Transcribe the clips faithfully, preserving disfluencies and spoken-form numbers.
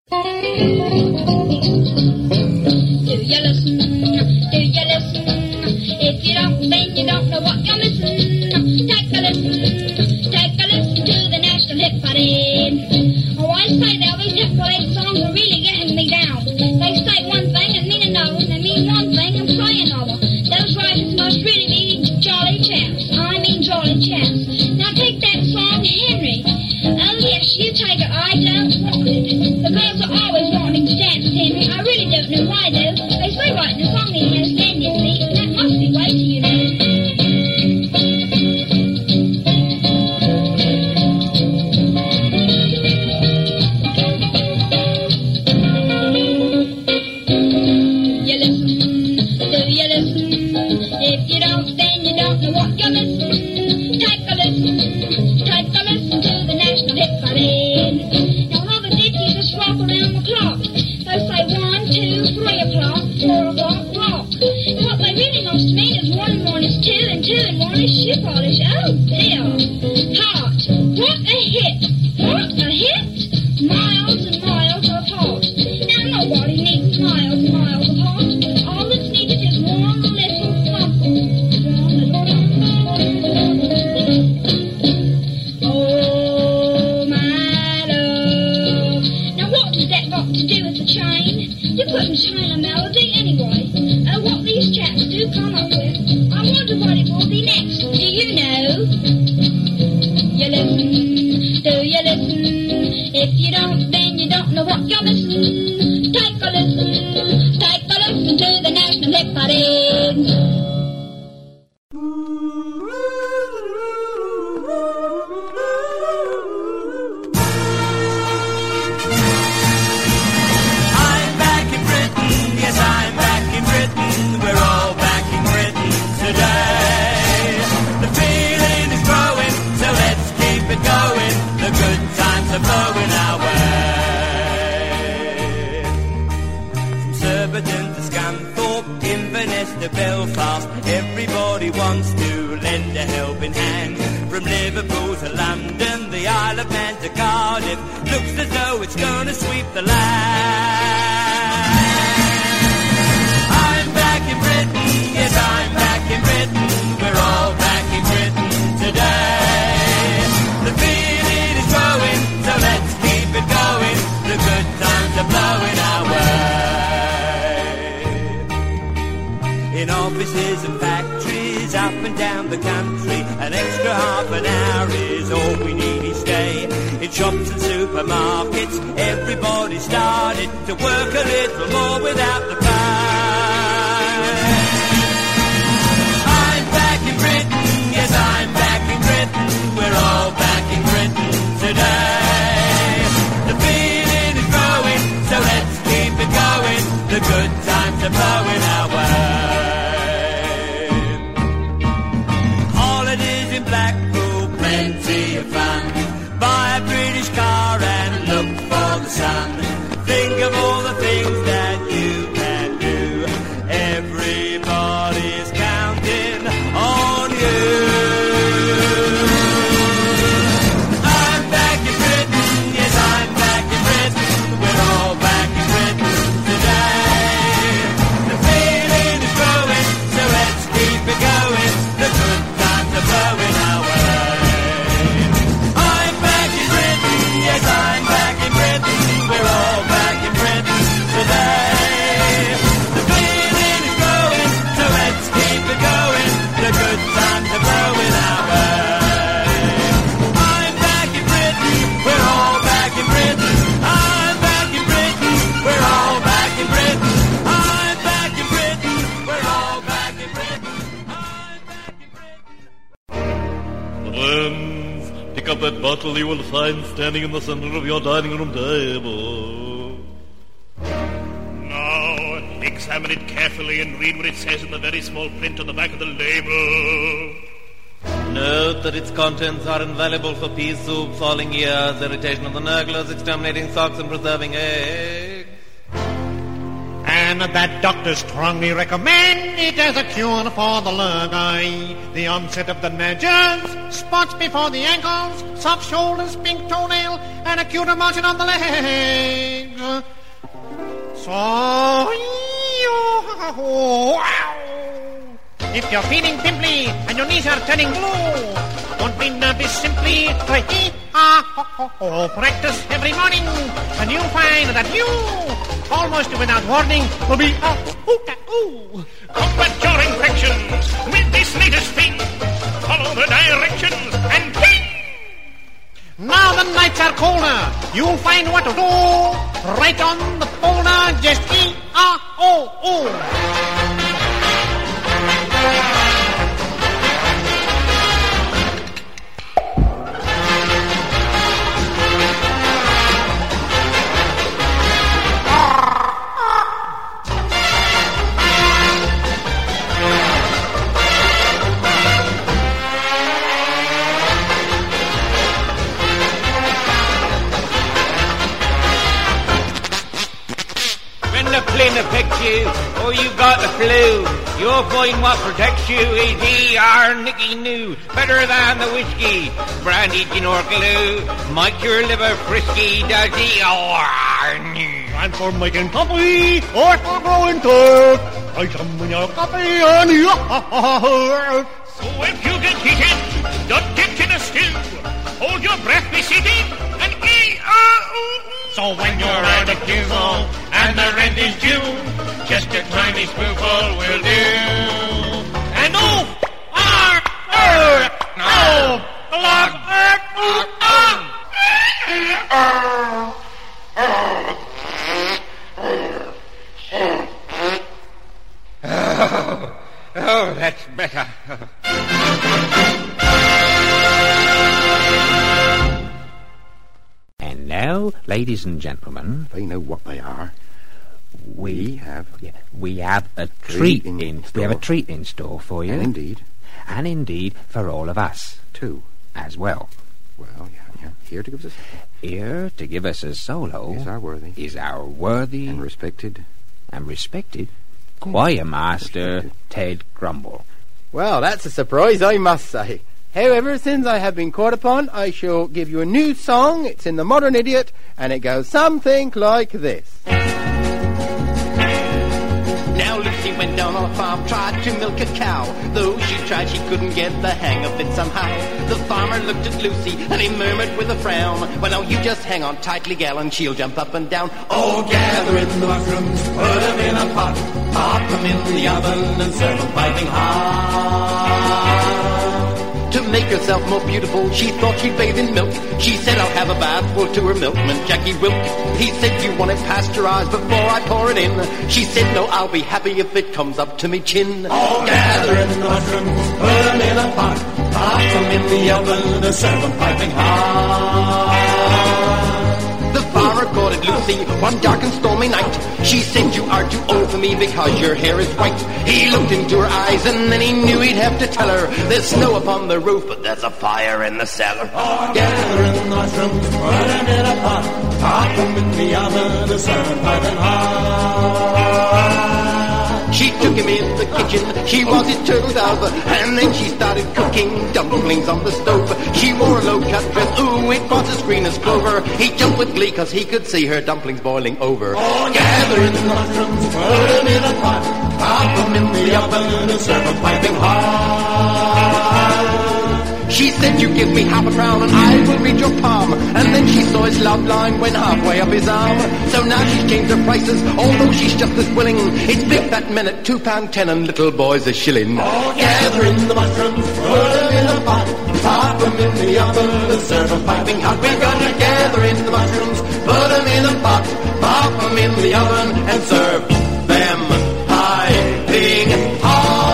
you listen? Do you listen? If you don't, then you don't know what you're missing. Take a listen, take a listen to the National Hit Parade. Oh, I say now these hit parade songs are really getting me down. They say one thing and mean another, and they mean one thing and play another. Those writers must really be jolly chaps. I mean jolly chaps. Now take that song, Henry. Oh yes, you take it, I don't want it. The girls are always wanting to dance with Henry. I really don't know why though. They say writing a song in has tendency, and that must be way to you know. You listen, do you listen? If you don't, then you don't know what you're missing. Take a listen, take a listen to the National Hit Parade. Now all the ditties just rock around the clock. They say one, two, three o'clock, four o'clock, rock. What they really must mean is one and one is two, and two and one is shoe polish. Oh dear. Heart. What a hit. What a hit. Miles and miles apart. Now nobody needs miles and miles apart. All that's needed is one little thump. Oh my love. Now what does that got to do with the chain? You couldn't chain a melody anyway. Oh, what these chaps do come up with. I wonder what it will be next. Do you know? You listen, do you listen? If you don't, then you don't know what you're missing. Take a listen, take a listen to the National Hit Parade. Blowing our way. From Surbiton to Scunthorpe, Inverness to Belfast, everybody wants to lend a helping hand. From Liverpool to London, the Isle of Man to Cardiff, looks as though it's gonna sweep the land. I'm back in Britain, yes I'm back in Britain, we're all back in Britain today. The feeling is growing, so let's keep it going. The good times are blowing our way. In offices and factories, up and down the country, an extra half an hour is all we need each day. In shops and supermarkets, everybody started to work a little more without the pay. I'm back in Britain, yes I'm back in Britain, we're all back in Britain today. The feeling is growing, so let's keep it going. The good times are blowing our way. Holidays in Blackpool, plenty of fun. Buy a British car and look for the sun. Think of all the things that you can do. Everybody's counting on you. Pick up that bottle you will find standing in the center of your dining room table. Now, examine it carefully and read what it says in the very small print on the back of the label. Note that its contents are invaluable for pea soup, falling ears, irritation of the nurglers, exterminating socks, and preserving eggs. And that doctors strongly recommend it as a cure for the lurgy. The onset of the nudges, spots before the ankles, soft shoulders, pink toenail, and acute emotion on the legs. If you're feeling pimply and your knees are turning blue, don't be nervous, simply try hee ah ho ho ho. Practice every morning, and you'll find that you, almost without warning, will be ah ooh ah ooh. Combat your infections with this latest thing. Follow the directions and ping! Now the nights are colder. You'll find what to do. Right on the folder, just E R O O. Plane affects you, or you got the flu, you'll find what protects you is E R Nicky New. Better than the whiskey, brandy, gin or glue. Make your liver frisky, does E R New. And for making coffee, or for growing tart, I summon your coffee on you. So if you get heated, don't get in a stew. Hold your breath, be seated, and E R O O. So when you're out of diesel and the rent is due, just a tiny spoonful will do. And oh, ah, er, oh, log, er, oh, oh, that's better. And now, ladies and gentlemen, they know what they are. We, we have yeah, we have a treat treat in in store. we have a treat in store for you, And indeed, and indeed for all of us too, as well. Well, yeah, yeah. Here to give us a Here to give us a solo is our worthy is our worthy and respected and respected choir master respected. Ted Grumble. Well, that's a surprise, I must say. However, since I have been called upon, I shall give you a new song. It's in the Modern Idiot, and it goes something like this. Now Lucy went down on a farm, tried to milk a cow. Though she tried, she couldn't get the hang of it somehow. The farmer looked at Lucy, and he murmured with a frown, well, now you just hang on tightly, gal, and she'll jump up and down. Oh, gather in the mushrooms, put them in a pot, pop them in the oven, and serve them piping hot. To make herself more beautiful, she thought she'd bathe in milk. She said, I'll have a bathful to her milkman, Jackie Wilk. He said, you want it pasteurized before I pour it in? She said, no, I'll be happy if it comes up to me chin. Oh, gather in the mushrooms, put them in a pot, pop them in the oven, and serve them piping hot. The farmer courted Lucy one dark and stormy night. She said, you are too old for me because your hair is white. He looked into her eyes and then he knew he'd have to tell her, there's snow upon the roof, but there's a fire in the cellar. Oh, gather in the mushrooms, put them in a pot, pop them in the oven, and serve them piping hot. She took him in the kitchen, she was his turtle dove, and then she started cooking dumplings on the stove. She wore a low-cut dress, ooh, it was as green as clover. He jumped with glee cause he could see her dumplings boiling over. Oh, gather in the mushrooms, put them in a pot, pop them in the oven, and serve them piping hot. She said, you give me half a crown and I will read your palm. And then she saw his love line went halfway up his arm. So now she's changed her prices, although she's just as willing. It's big fat men at two pound ten and little boys a shilling. Oh, gather in the mushrooms, put them in a pot, pop them in the oven, and serve them piping hot. We're gonna gather in the mushrooms, put them in a pot, pop them in the oven, and serve them piping hot.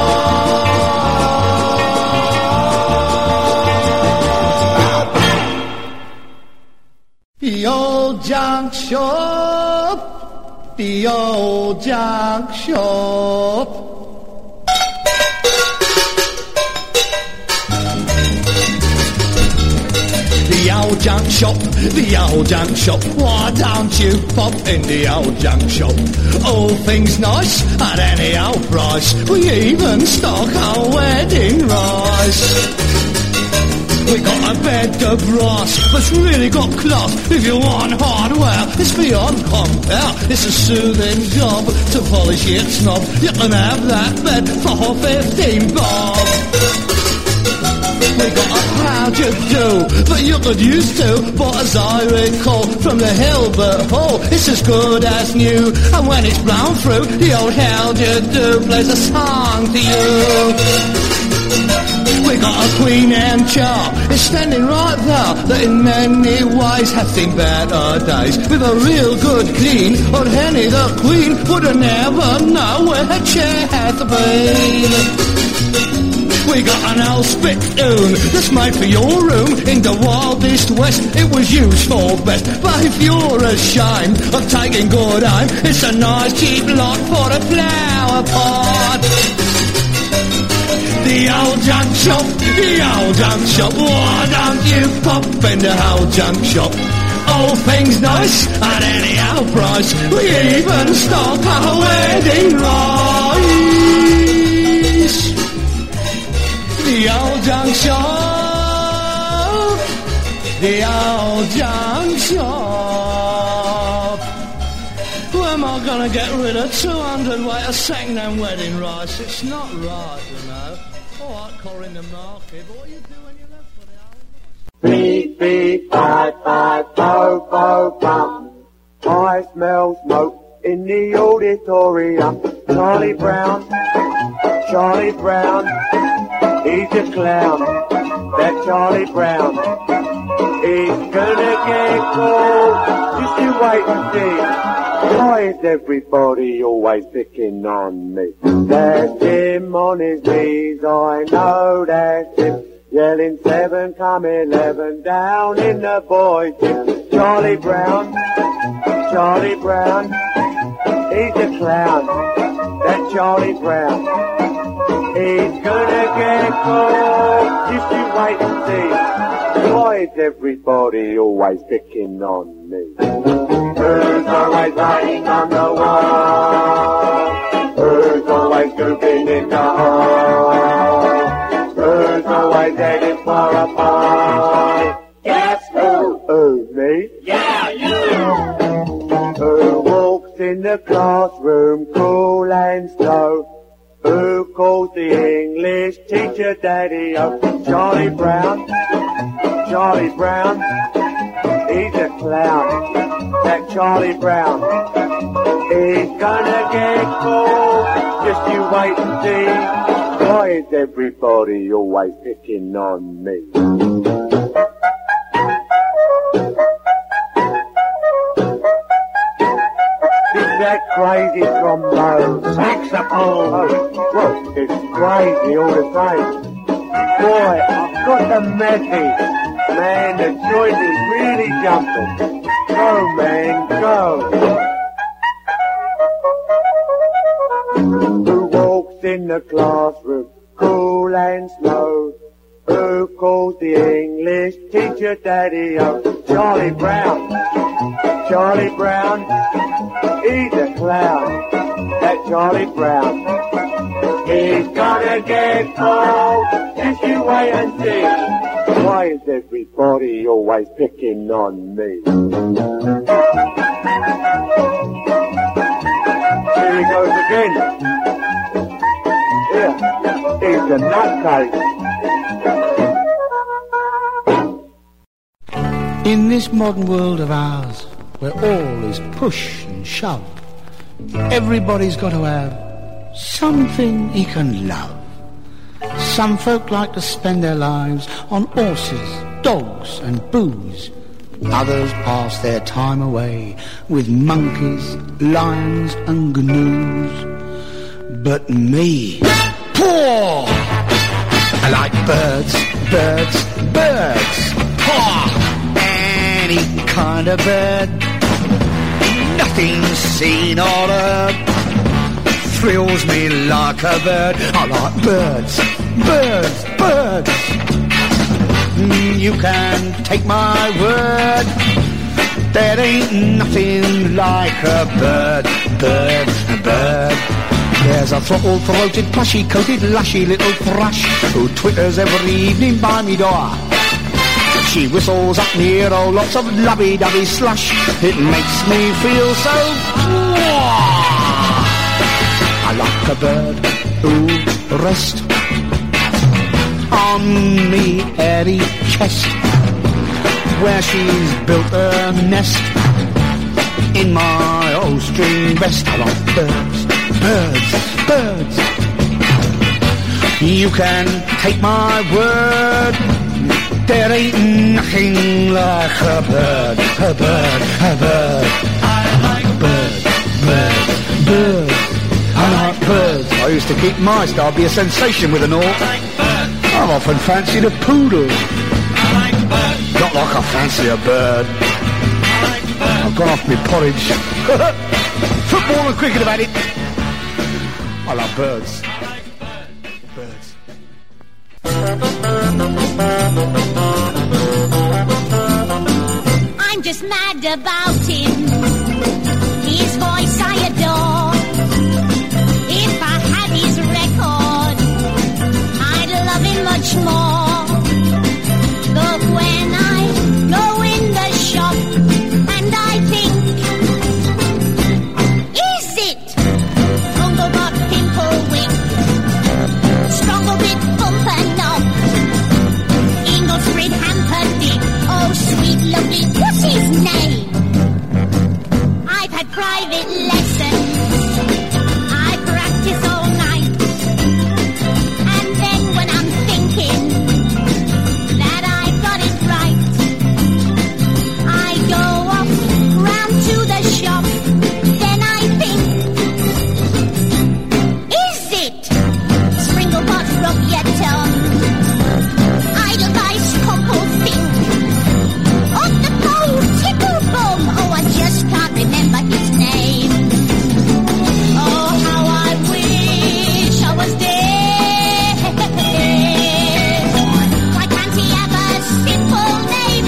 The old junk shop, the old junk shop. The old junk shop, the old junk shop. Why don't you pop in the old junk shop? All things nice at any old price. We even stock our wedding rice. We got a bed of brass, but's really got class. If you want hardware, it's beyond compare. It's a soothing job to polish your snob. You can have that bed for fifteen bob. We got a crowd you do, but you could use to. But as I recall from the Hilbert Hall, it's as good as new. And when it's blown through, the old hell you do plays a song to you. We got a Queen Anne chart, it's standing right there, that in many ways have seen better days. With a real good clean, old Henny the Queen would have never know where her chair had been. We got an old spittoon that's made for your room in the wildest west. It was used for best, but if you're ashamed of taking good aim, it's a nice cheap lot for a flower pot. The old junk shop, the old junk shop, why don't you pop in the old junk shop? All things nice at any old price. We even stock our wedding rice. The old junk shop, the old junk shop. Where am I gonna get rid of two hundred weight of second-hand wedding rice? It's not right, you know. All right, car in the market, but what you do when you left for the old rice? Beep, beep, five, five, bo, bo, bum. I smell smoke in the auditorium. Charlie Brown, Charlie Brown, he's a clown. That Charlie Brown, he's gonna get caught. Just you wait and see. Why is everybody always picking on me? That's him on his knees, I know that's him. Yelling seven, come eleven, down in the boys' gym. Charlie Brown, Charlie Brown, he's a clown. That Charlie Brown, he's gonna get caught. Just you wait and see. Why is everybody always picking on me? Who's always writing on the wall? Who's always scooping in the hole? Who's always heading for a pie? Guess who? Who, me? Yeah, you! Who walks in the classroom cool and slow? Who calls the English teacher daddy-o? Charlie Brown, Charlie Brown, he's a clown. That Charlie Brown, he's gonna get caught. Just you wait and see. Why is everybody always picking on me? Is that crazy trombone? Saxophone! Oh, well, it's crazy all the same. Boy, I've got the message. Man, the joint is really jumping. Go, man, go. Who walks in the classroom, cool and slow? Who calls the English teacher daddy-o? Charlie Brown, Charlie Brown, he's a clown. That Charlie Brown, he's gonna get caught. Just you wait and see. Why is everybody always picking on me? Here he goes again. Here, he's a nutcase. In this modern world of ours, where all is push and shove, everybody's got to have something he can love. Some folk like to spend their lives on horses, dogs and booze. Others pass their time away with monkeys, lions and gnus. But me, poor! I like birds, birds, birds. Poor! Any kind of bird. Nothing seen or heard thrills me like a bird. I like birds, birds, birds. You can take my word, there ain't nothing like a bird, bird, bird. There's a throttle-throated, plushy-coated, lushy little thrush who twitters every evening by me door. She whistles up near oh lots of lovey-dovey slush. It makes me feel so I like a bird who rests on me airy chest, where she's built a nest in my old string vest. I like birds, birds, birds. You can take my word, there ain't nothing like a bird, a bird, a bird. I like birds, birds, birds. I like birds. I used to keep mice, I'd be a sensation with an orc. I've often fancied a poodle. Not like I fancy a bird. I've gone off my porridge. Football and cricket about it. I love birds. Birds. I'm just mad about him. His voice I adore. If I had his record, I'd love him much more. But when I go in the shop and I think, is it Bunglebot Pimplewick, Stronglebick Bumper Knob, Inglesbrid Hamperdick, oh sweet lovely, what's his name? I've had private lessons, I practice all night, and then when I'm thinking that I've got it right, I go off round to the shop, then I think, is it Springlebot Rub-Your-Tongue, Edelweiss Compo-Fink, Off the Pole Tickle-Bum, oh I just can't remember his name. Oh how I wish I was dead. Why can't he have a simple name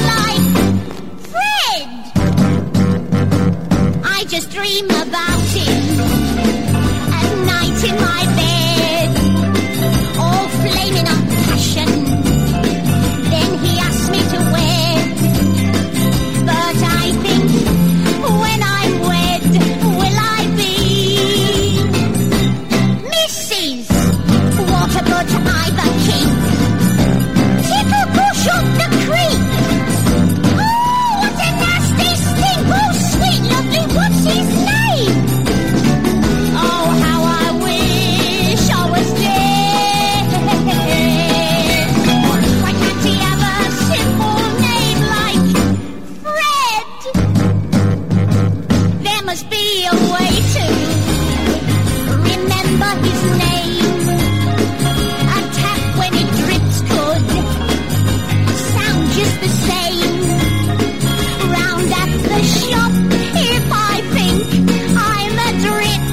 like Fred? I just dream about him at night in my bed, all flaming up passion. Then he asks me to wed, but I think when I'm wed, will I be Missus Waterbutt Ivor King, Tickle Bush up the creek? Oh, what a nasty stink! Oh, sweet lovely, what's his name? Oh, how I wish I was dead. Why can't he have a simple name like Fred? There must be a way to remember his name. A tap when it drips could sound just the same. Round at the shop, if I think I'm a drip.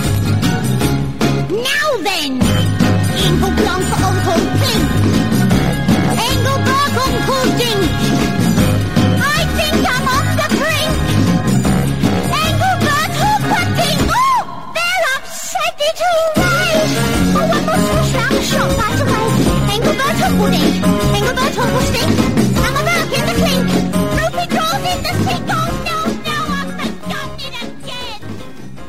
Now then, Ingelblonk Uncle Plink, Engelberg Uncle Dink, I think I'm on the brink. Engelbert Humperdinck, oh, there I've said it all right. Oh, I must rush round the shop right away. Engelbert Humperdinck, Engelbert Humplestink, I'm about in the clink. Rupee draws in the sink, oh no, no, I've forgotten it again.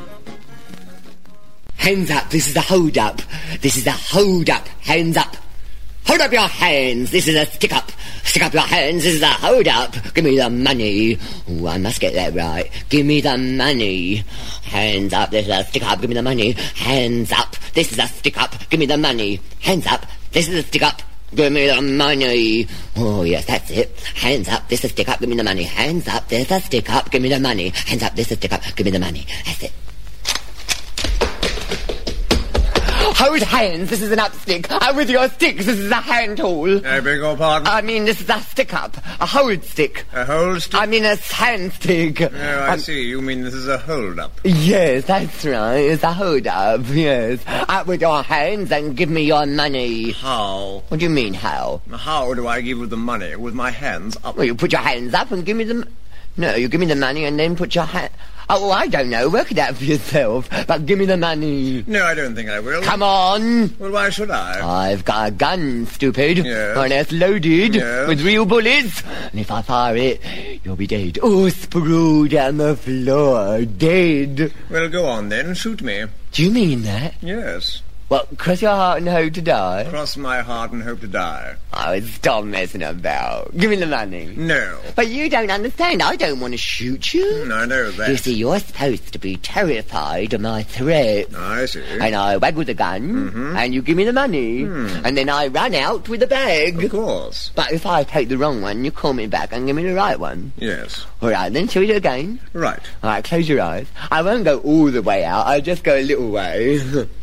Hands up, this is a hold up. This is a hold up. Hands up. Hold up your hands, this is a stick up. Stick up your hands, this is a hold up. Give me the money. Ooh, I must get that right. Give me the money. Hands up, this is a stick up. Give me the money. Hands up, this is a stick up. Give me the money. Hands up, this is a stick up. Give me the money. Oh, yes, that's it. Hands up, this is a stick up. Give me the money. Hands up, this is a stick up. Give me the money. Hands up, this is a stick up. Give me the money. That's it. Hold hands, this is an upstick. Uh, with your sticks, this is a hand tool. I beg your pardon? I mean, this is a stick up. A hold stick. A hold stick? I mean, a hand stick. Oh, I um, see. You mean this is a hold up? Yes, that's right. It's a hold up, yes. Up with your hands and give me your money. How? What do you mean, how? How do I give you the money? With my hands up? Well, you put your hands up and give me the... M- no, you give me the money and then put your hand... Oh, I don't know. Work it out for yourself. But give me the money. No, I don't think I will. Come on. Well, why should I? I've got a gun, stupid. Yes. And it's loaded Yes. with real bullets. And if I fire it, you'll be dead. Oh, sprawled on the floor. Dead. Well, go on then. Shoot me. Do you mean that? Yes. Well, cross your heart and hope to die. Cross my heart and hope to die. Oh, stop messing about. Give me the money. No. But you don't understand. I don't want to shoot you. Mm, I know that. You see, you're supposed to be terrified of my threat. I see. And I waggle the gun, Mm-hmm. and you give me the money, Mm. and then I run out with the bag. Of course. But if I take the wrong one, you call me back and give me the right one. Yes. All right, then, shall we do it again? Right. All right, close your eyes. I won't go all the way out. I'll just go a little way.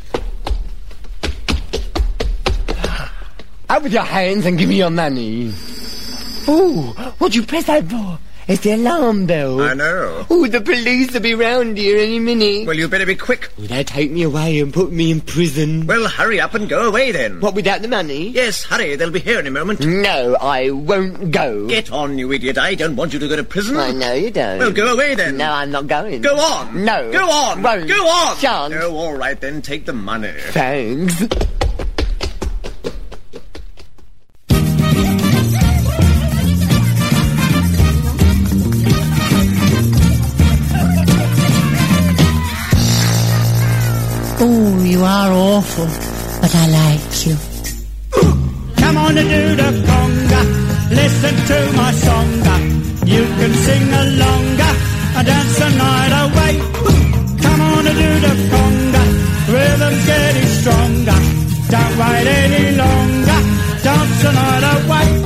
Out with your hands and give me your money. Ooh, what'd you press that for? It's the alarm bell. I know. Ooh, the police will be round here any minute. Well, you better be quick. Will they take me away and put me in prison? Well, hurry up and go away then. What, without the money? Yes, hurry. They'll be here in a moment. No, I won't go. Get on, you idiot. I don't want you to go to prison. I know you don't. Well, go away then. No, I'm not going. Go on. No. Go on. Won't. Go on. Shan't. No, all right then. Take the money. Thanks. Oh, you are awful, but I like you. Come on and do the conga, listen to my songa. You can sing alonga and dance the night away. Come on and do the conga, rhythm's getting stronger. Don't wait any longer, dance the night away.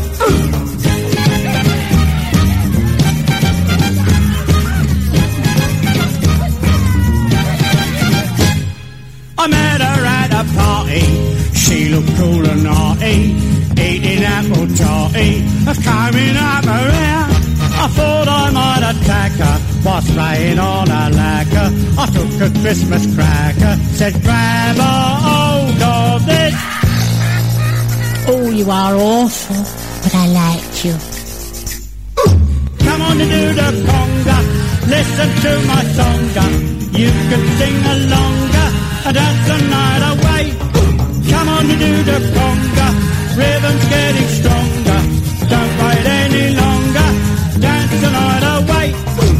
I met her at a party, she looked cool and naughty, eating apple toddy, coming up around. I thought I might attack her, whilst playing on a lacquer. I took a Christmas cracker, said grab a hold of this. Oh, you are awful, but I like you. Come on and do the conga, listen to my songa. You can sing alonga and dance the night away. Come on and do the conga, rhythm's getting stronger. Don't wait any longer, dance the night away.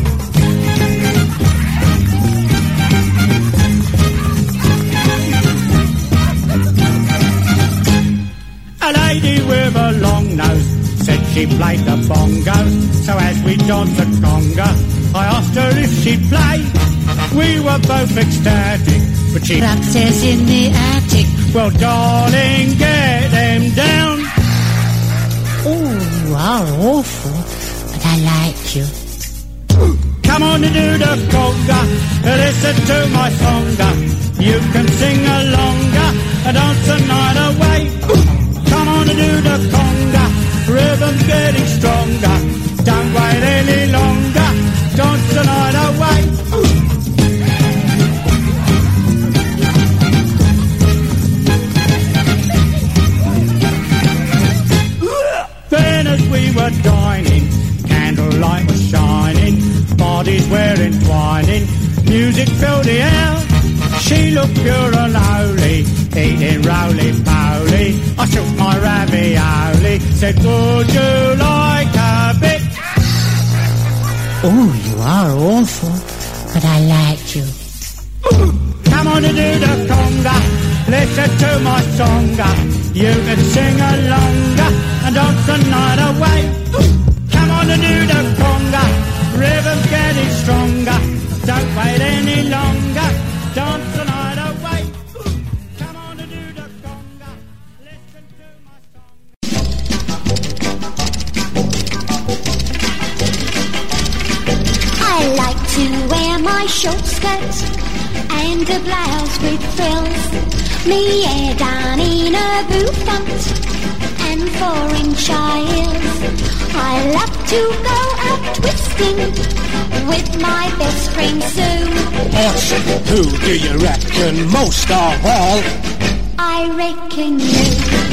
A lady with a long nose said she played the bongos. So as we danced the conga, I asked her if she'd play. We were both ecstatic, but she upstairs in the attic. Well, darling, get them down. Oh, you are awful, but I like you. Come on and do the conga, listen to my songa. You can sing alonga and dance the night away. Come on and do the conga, rhythm's getting stronger. Don't wait any longer, dance the night away. Then as we were dining, candlelight was shining, bodies were entwining, music filled the air. She looked pure and holy, eating roly-poly. I shook my ravioli, said, would you like a bit? Oh, you are awful, but I like you. Come on and do the conga, listen to my songa. You can sing alonga and dance the night away. Come on and do the conga, rhythm's getting stronger. Don't wait any longer, dance the night away. Come on and do the conga, listen to my I like to wear my short skirt and a blouse with frills. Me hair down in a bouffant and four-inch heels. I love to go out twisting with my best friend Sue. Yes, who do you reckon most of all? I reckon you.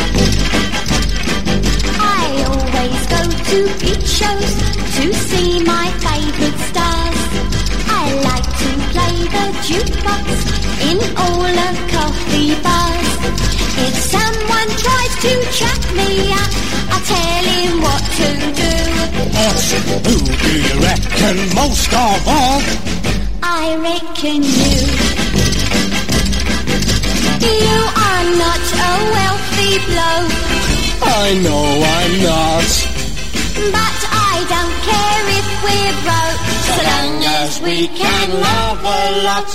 I always go to peep shows to see my favourite stars. I I like to play the jukebox in all the coffee bars. If someone tries to trap me up, I'll tell him what to do. Who do you reckon most of all? I reckon you. You are not a wealthy bloke. I know I'm not. But I don't care if we're broke, so long as we can love a lot.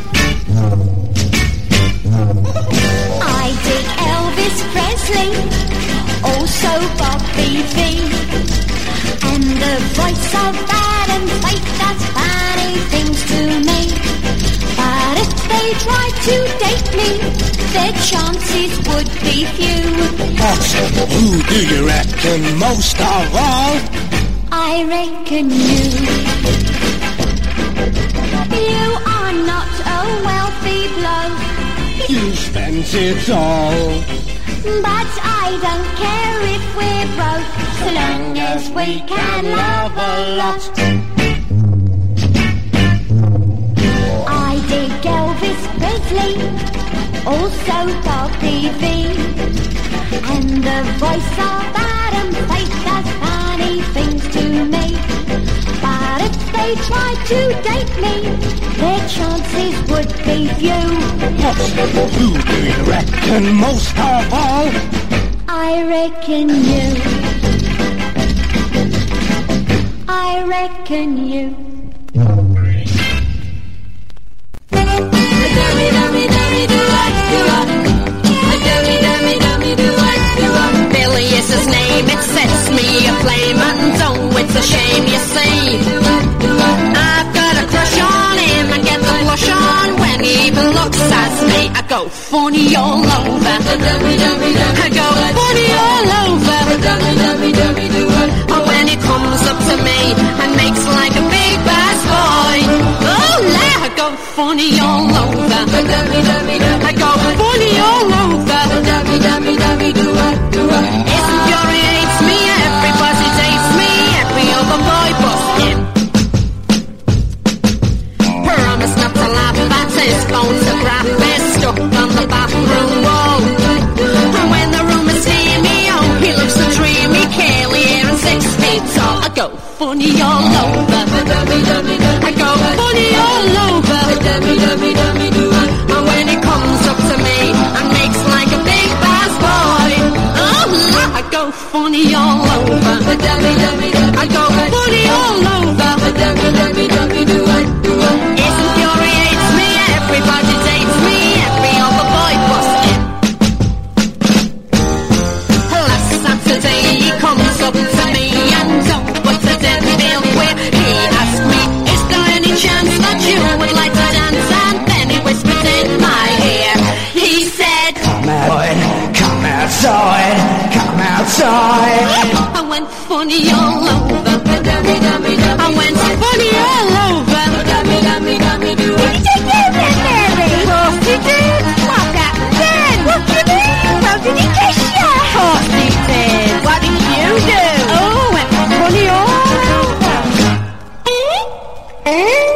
I dig Elvis Presley, also Bobby Vee, and the voice of Adam Faith does funny things to me. But if they tried to date me, their chances would be few. But who do you reckon most of all? I reckon you. You are not a wealthy bloke. You spent it all. But I don't care if we're broke, so long as we can love a lot. I dig Elvis Presley, also Bobby Vee, and the voice of Adam Faith does funny things to me. But if they tried to date me, their chances would be few. Who do you reckon most of all? I reckon you. I reckon you. Billy is his name, it sets me aflame, and oh, it's a shame, you see. I've got a crush on him, I get the blush on when he even looks at me. I go funny all over, I go funny all over. Oh, when he comes up to me and makes like a big bass boy, oh, la, I go funny all over, I go funny all over. It infuriates me, everybody dates me, every other boy busts him. Promise not to laugh at his photograph is stuck on the bathroom wall. And when the rumours hear me, oh, he looks so dreamy, curly hair and six feet tall. I go funny all over, I go funny all over. And when he comes up to me and makes like a big bass boy, oh, I go funny all over, I go funny all over. It infuriates me, everybody dates me, every other boy busts him. Last Saturday he comes up to me and oh, what's the dead bill with? He asked me, is there any chance that you would like to dance? And then he whispered in my ear, he said, come out, come outside, come outside. I went funny all over, I went funny all over. Did you do that, Mary? Of course he did. What that then? What do you mean? How did he kiss you? Of course he did. What did you do? Oh, went funny all over. Eh? Eh?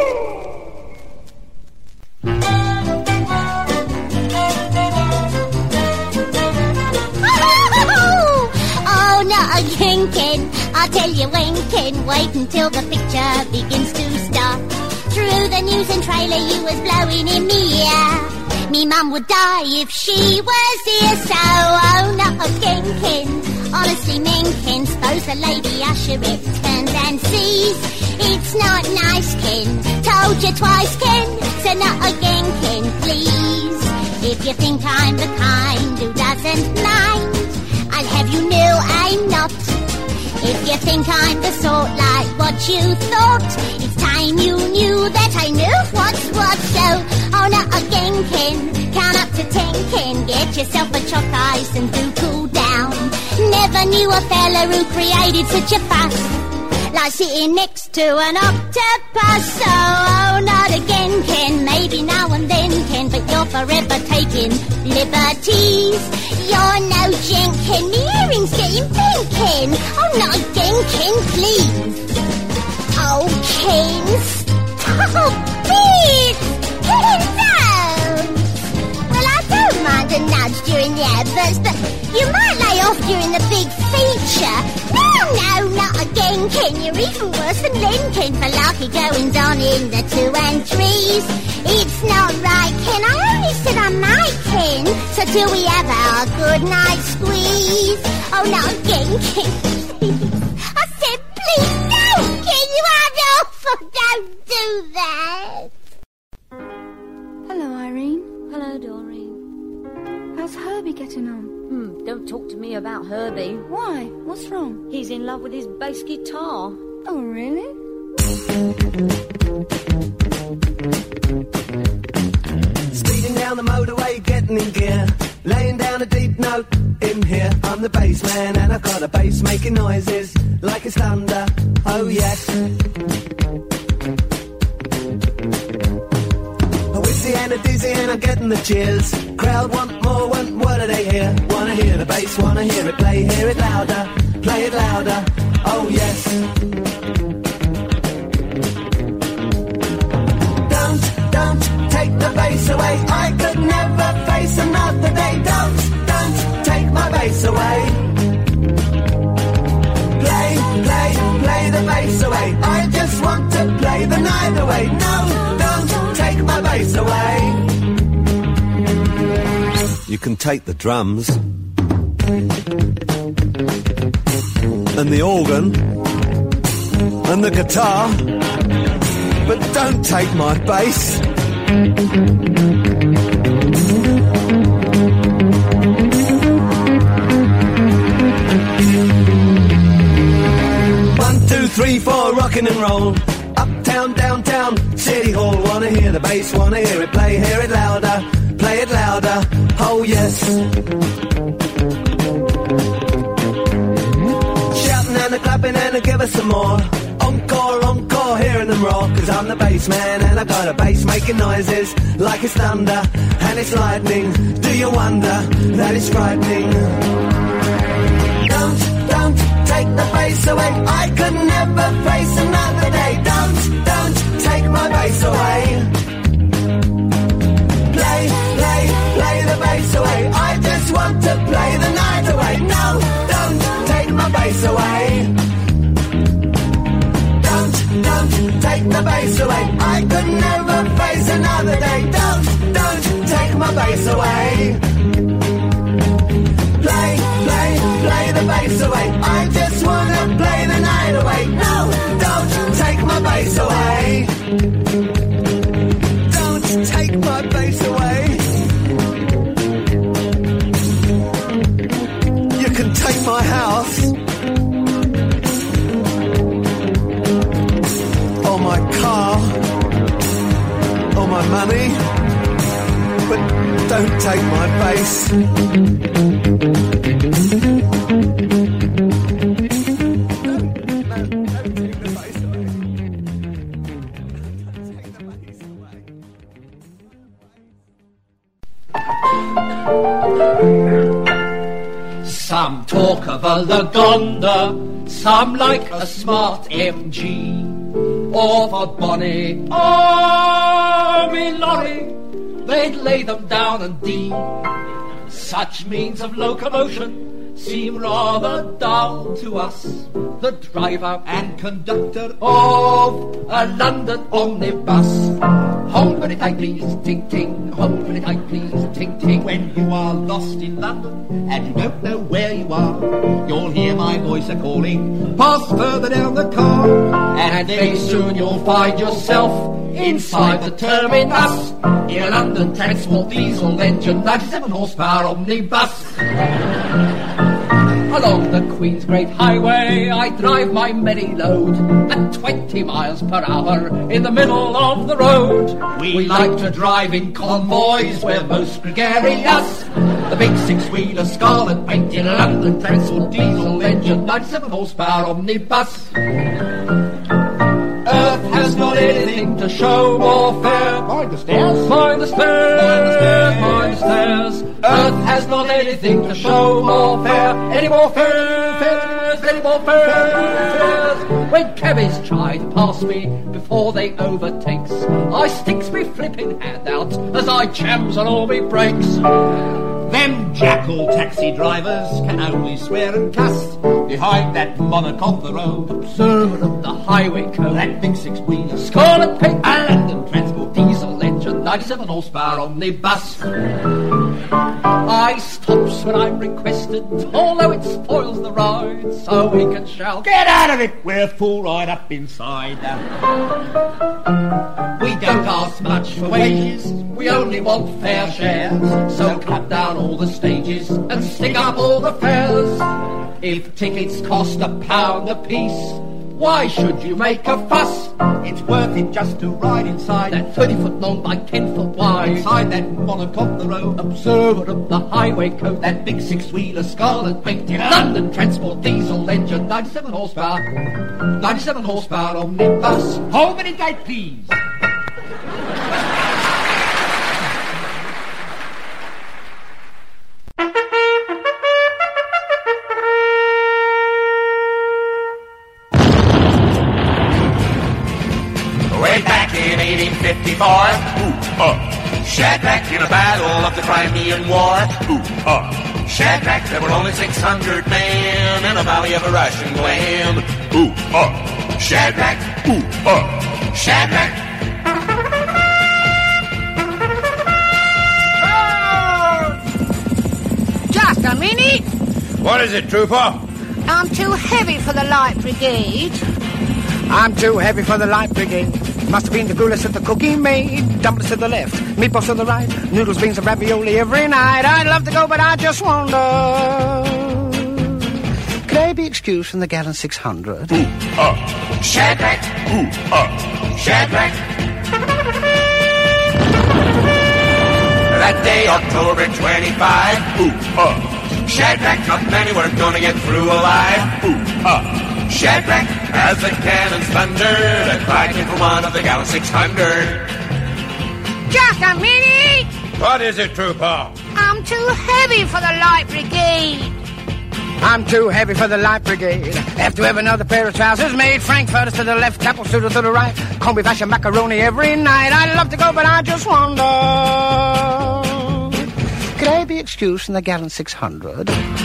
Oh, not again, Ken. I'll tell you when, Ken. Wait until the picture begins to start. Through the news and trailer you was blowing in me ear. Me mum would die if she was here, so oh, not again, Ken. Honestly, men, Ken, suppose the lady usher returns and sees it's not nice, Ken. Told you twice, Ken, so not again, Ken, please. If you think I'm the kind who doesn't mind, I'll have you know I'm not. If you think I'm the sort like what you thought, it's time you knew that I knew what's what. So, oh, not again, Ken. Count up to ten, Ken. Get yourself a chalk ice and do cool down. Never knew a fella who created such a fuss, like sitting next to an octopus. So, oh, not again, Ken. Maybe now and then, Ken, but you're forever taking liberties. You're no gent, Ken. Me earrings getting bent, Ken. Oh, not again, Ken, please. Oh, Ken, stop. during the adverts, but you might lay off during the big feature. No, no, not again, Ken. You're even worse than Len, Ken, for lucky goings on in the two and threes. It's not right, Ken. I only said I might, Ken. So till we have our good night squeeze. Oh, not again, Ken. I said, please don't, Ken. You are awful. Don't do that. Hello, Irene. Hello, Doreen. How's Herbie getting on? Hmm, don't talk to me about Herbie. Why? What's wrong? He's in love with his bass guitar. Oh, really? Speeding down the motorway, getting in gear, laying down a deep note in here. I'm the bass man and I've got a bass making noises like it's thunder. Oh yes. A whizzy and a dizzy and I'm getting the chills. Crowd want more, want what do they hear? Wanna hear the bass, wanna hear it play, hear it louder, play it louder. Oh yes. Don't take the bass away. I could never face another day. Don't, don't take my bass away. Play, play, play the bass away. I just want to play the night away. No, don't take my bass away. You can take the drums and the organ and the guitar, but don't take my bass. One, two, three, four, rockin' and roll. Uptown, downtown, city hall. Wanna hear the bass, wanna hear it play, hear it louder, play it louder. Oh yes. Shouting and a clapping and a give us some more. Encore, encore, hearing them roar. Cause I'm the bass man and I got a bass making noises like it's thunder and it's lightning. Do you wonder that it's frightening? Don't, don't take the bass away. I could never face another day. Don't, don't take my bass away. Play, play, play the bass away. I just want to play the night away. No, don't take my bass away. Don't take the bass away. I could never face another day. Don't, don't take my bass away. Play, play, play the bass away. I just wanna play the night away. No, don't take my bass away. Don't take my bass away. You can take my house, my car, or my money, but don't take my bass. Some talk of a Lagonda, some like a smart M G. Or for Bonnie, army lorry, they'd lay them down and deem. Such means of locomotion seem rather dull to us. The driver and conductor of a London omnibus. Hold very tight please, ting ting, hold very tight please, ting ting. When you are lost in London and you don't know where you are, you'll hear my voice a-calling, pass further down the car, and very soon you'll find yourself inside the terminus, in a London Transport diesel engine, ninety-seven horsepower omnibus. Along the Queen's Great Highway I drive my merry load at twenty miles per hour in the middle of the road. We, we like to drive in convoys, we're most gregarious. The big six-wheeler scarlet painted London Transport diesel engine, ninety-seven horsepower omnibus. Earth has not anything to show more fair. Mind the stairs, mind the stairs, mind the stairs. Earth has not anything to show more fair. Any more fair, fairs, any more fairs. When cabbies try to pass me before they overtakes, I sticks me flipping hand out as I jams on all me brakes. Them jackal taxi drivers can only swear and cuss. Behind that monarch on the road, observer of the highway code, that big six-wheeler, scarlet paint, a London Transport diesel engine, ninety-seven horsepower omnibus. I stops when I'm requested, although it spoils the ride, so he can shout, "Get out of it, we're full right up inside." We don't ask much for wages, we only want fair shares, so cut down all the stages and stick up all the fares. If tickets cost a pound apiece, why should you make a fuss? It's worth it just to ride inside that thirty foot long by ten foot wide, inside that monarch on the road, observer of the highway code, that big six-wheeler, scarlet painted London Transport diesel engine, ninety-seven horsepower, ninety-seven horsepower omnibus. Hold it gate, please. Way back in eighteen fifty-four, ooh, uh, Shadrach in a battle of the Crimean War, ooh, uh, Shadrach, there were only six hundred men in a valley of a Russian glen, ooh, uh, Shadrach, ooh, uh, Shadrach. Just a minute. What is it, Trooper? I'm too heavy for the light brigade. I'm too heavy for the light brigade. Must have been the goulash that the cookie made. Dumplings to the left, meatballs to the right, noodles, beans, and ravioli every night. I'd love to go, but I just wonder, could I be excused from the gallon six hundred? Ooh, uh, Shadrach, ooh, uh, Shadrach. That day, October twenty-fifth, ooh, uh, Shadrach, not many were gonna get through alive, ooh, uh, Shadrach, as the cannons thundered, a cry came from one of the gallon six hundred. Just a minute! What is it, Trooper? I'm too heavy for the light brigade. I'm too heavy for the light brigade. Have to have another pair of trousers made. Frankfurters to the left, apple strudel to the right. Corned beef hash and macaroni every night. I'd love to go, but I just wonder, could I be excused from the gallon six hundred?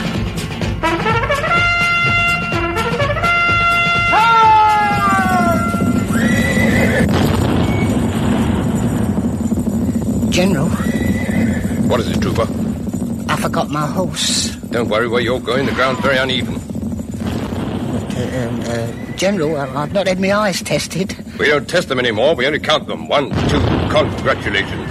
General. What is it, Trooper? I forgot my horse. Don't worry where you're going. The ground's very uneven. But, uh, um, uh, General, I- I've not had my eyes tested. We don't test them anymore. We only count them. One, two, congratulations.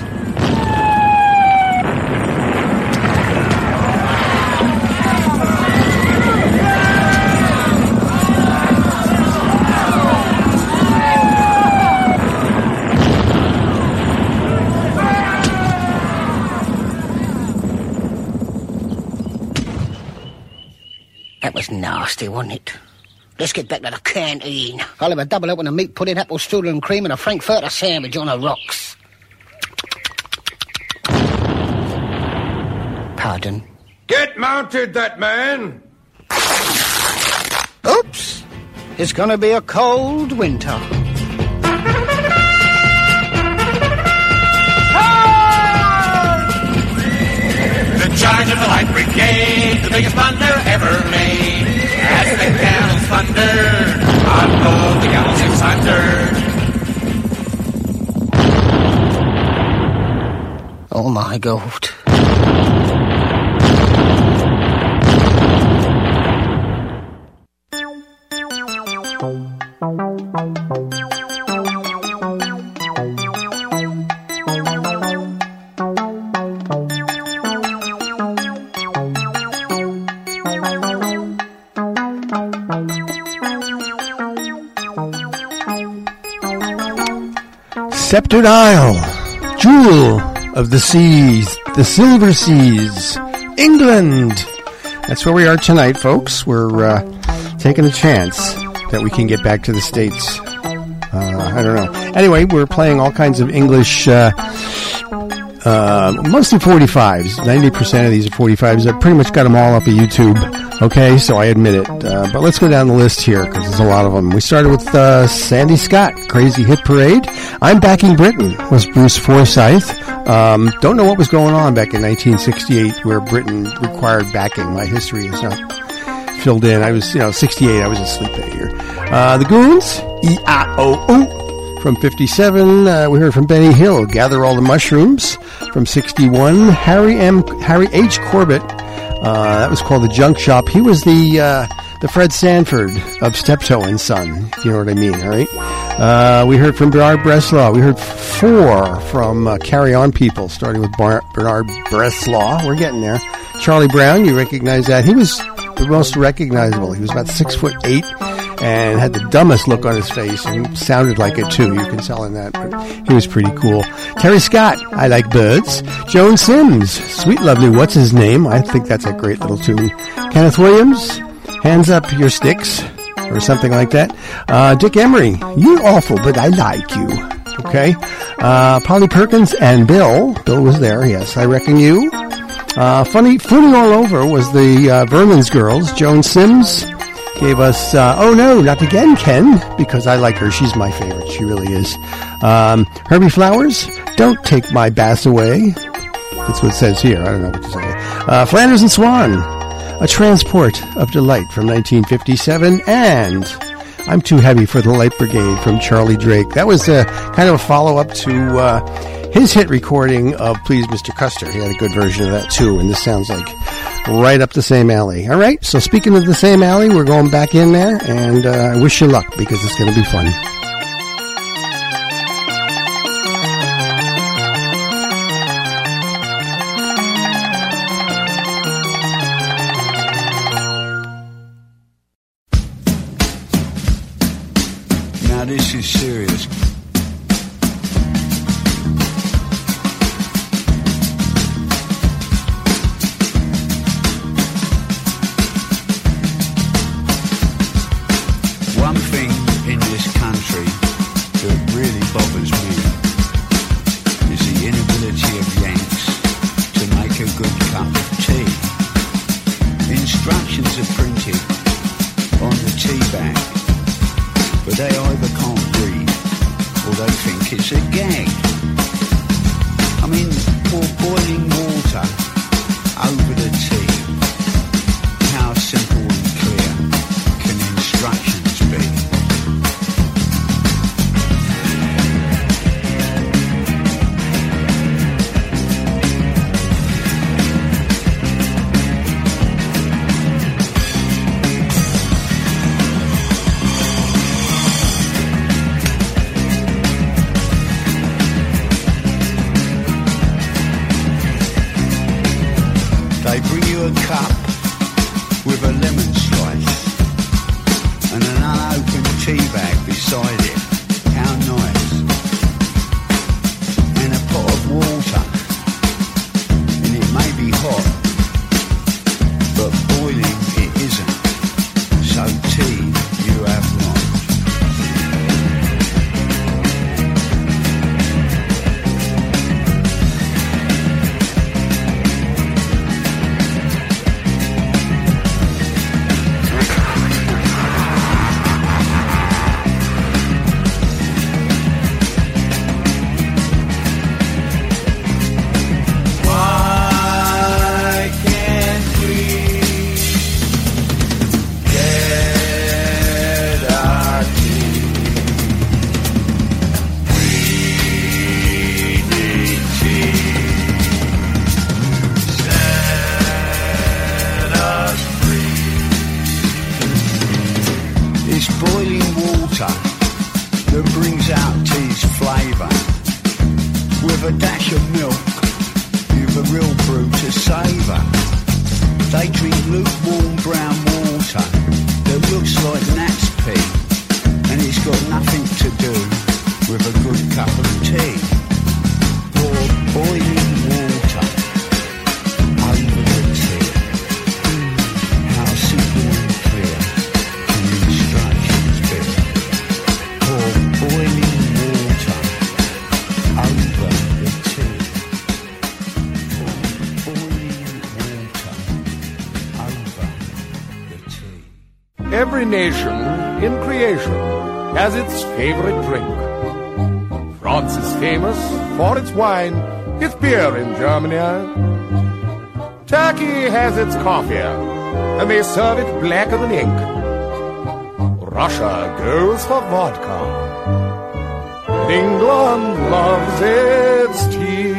That was nasty, wasn't it? Let's get back to the canteen. I'll have a double open of meat pudding, apple strudel and cream, and a frankfurter sandwich on the rocks. Pardon? Get mounted, that man! Oops! It's gonna be a cold winter. The charge of the Light Brigade, the biggest blunder ever made. As the cannons thundered, on board the gallon six hundred. Oh my God. Sceptred Isle, jewel of the seas, the silver seas, England. That's where we are tonight, folks. We're uh, taking a chance that we can get back to the States. Uh, I don't know. Anyway, we're playing all kinds of English, uh, uh, mostly forty-fives. ninety percent of these are forty-fives. I've pretty much got them all up at YouTube. Okay, so I admit it. Uh, but let's go down the list here, because there's a lot of them. We started with uh, Sandy Scott, Crazy Hit Parade. I'm Backing Britain was Bruce Forsyth. Um, don't know what was going on back in nineteen sixty-eight where Britain required backing. My history is not filled in. I was, you know, sixty-eight. I was asleep that year. Uh, the Goons, E I O O. From fifty-seven, uh, we heard from Benny Hill, Gather All the Mushrooms. From sixty-one, Harry M. Harry H. Corbett. Uh, that was called The Junk Shop. He was the uh, the Fred Sanford of Steptoe and Son. You know what I mean, all right? Uh, we heard from Bernard Bresslaw. We heard four from uh, Carry On People, starting with Bar- Bernard Bresslaw. We're getting there. Charlie Brown, you recognize that. He was the most recognizable. He was about six foot eight and had the dumbest look on his face and sounded like it too. You can tell in that, but he was pretty cool. Terry Scott, I Like Birds. Joan Sims, Sweet Lovely What's His Name? I think that's a great little tune. Kenneth Williams, Hands Up Your Sticks, or something like that. Uh, Dick Emery, You're Awful, But I Like You. Okay. Uh, Polly Perkins and Bill. Bill was there, yes. I Reckon You. Uh, funny, Footing All Over was the uh, Vermin's Girls. Joan Sims gave us, uh, Oh No, Not Again, Ken, because I like her. She's my favorite. She really is. Um, Herbie Flowers, Don't Take My Bass Away. That's what it says here. I don't know what to say. Uh, Flanders and Swan, A Transport of Delight from nineteen fifty-seven. And I'm Too Heavy for the Light Brigade from Charlie Drake. That was uh, kind of a follow-up to uh, his hit recording of Please Mister Custer. He had a good version of that too, and this sounds like right up the same alley. All right, so speaking of the same alley, we're going back in there, and uh, I wish you luck because it's going to be fun. Now this is serious. One thing in this country that really bothers me is the inability of Yanks to make a good cup of tea. Instructions are printed on the tea bag, but they either can't read or they think it's a gag. I mean, pour boiling water over the tea. How simple and clear can instructions be? They bring you a cup with a lemon slice and an unopened tea bag beside it. How nice. And a pot of water. And it may be hot, but boiling it isn't. So tea you have not. Why can't we get our tea? We need tea. Set us free. It's boiling water that brings out tea's flavour. With a dash of milk, you've a real brew to savour. They drink lukewarm brown water that looks like gnat's pee, and it's got nothing to do with a good cup of tea. Pour boiling water over the tea. How simple and clear can instructions be? Pour boiling water over the tea. Pour boiling water over the tea. Every nation in creation has its favorite drink. France is famous for its wine, it's beer in Germany. Turkey has its coffee, and they serve it blacker than ink. Russia goes for vodka. England loves its tea.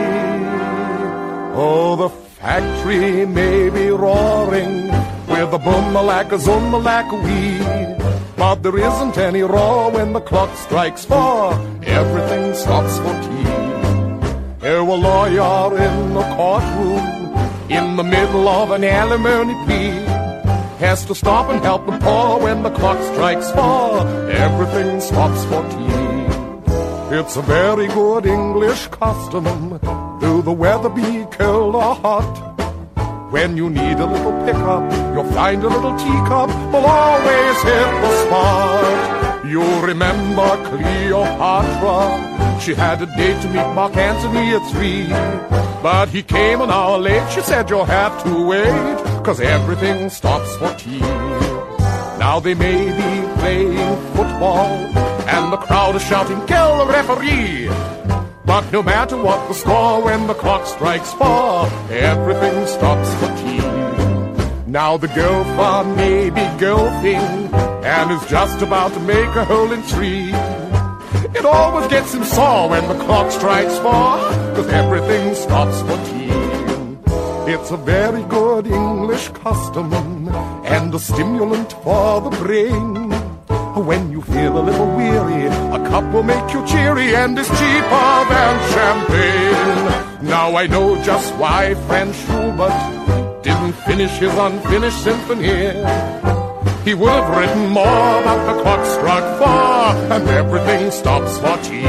Oh, the factory may be roaring with a boom-a-lack, a zoom-a-lack, a wee. But there isn't any roar when the clock strikes four. Everything stops for tea. Oh, a lawyer in a courtroom in the middle of an alimony plea has to stop and help the poor when the clock strikes four. Everything stops for tea. It's a very good English custom, though the weather be cold or hot. When you need a little pickup, you'll find a little teacup will always hit the spot. You remember Cleopatra? She had a date to meet Mark Antony at three, but he came an hour late. She said you'll have to wait, 'cause everything stops for tea. Now they may be playing football and the crowd is shouting, "Kill the referee!" But no matter what the score, when the clock strikes four, everything stops for tea. Now the golfer may be golfing and is just about to make a hole in three. It always gets him sore when the clock strikes four, 'cause everything stops for tea. It's a very good English custom and a stimulant for the brain. When you feel a little weary, a cup will make you cheery and is cheaper than champagne. Now I know just why Franz Schubert didn't finish his unfinished symphony. He would have written more, but the clock struck four and everything stops for tea.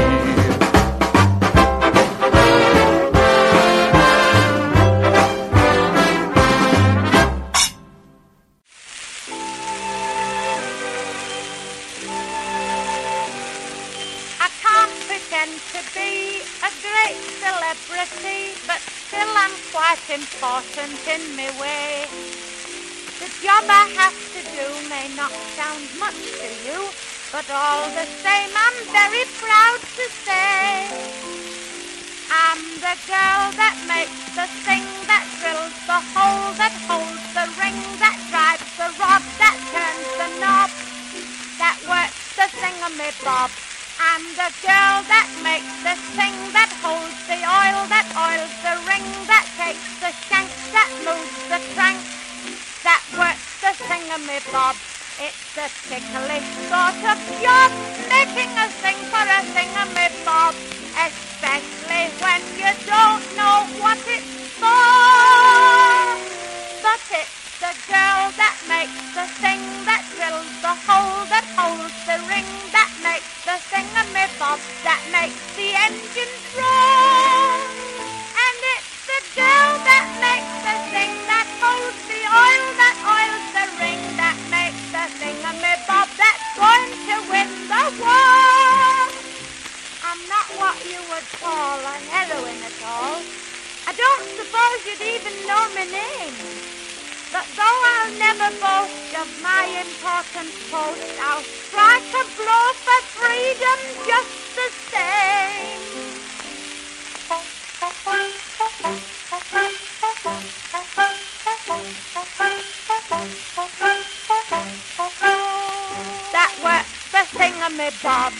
Important in my way. The job I have to do may not sound much to you, but all the same I'm very proud to say I'm the girl that makes the thing that drills, the hole that holds the ring, that drives the rod, that turns the knob, that works the thingamabob. I'm the girl that makes the thing that holds the oil, that oils the ring, that takes the shank, that moves the crank, that works the thingamabob. It's a ticklish sort of job, making a thing for a thingamabob, especially when you don't know what it's for. But it's the girl that makes the thing that drills, the hole that holds the ring, that makes the thingamabob, that makes the engines roar. And it's the girl that makes the thing that holds the oil, that oils the ring, that makes the thingamabob that's going to win the war. I'm not what you would call a heroine at all. I don't suppose you'd even know my name. But though I'll never boast of my important post, I'll strike a blow for freedom just the same. That works the thingamabob.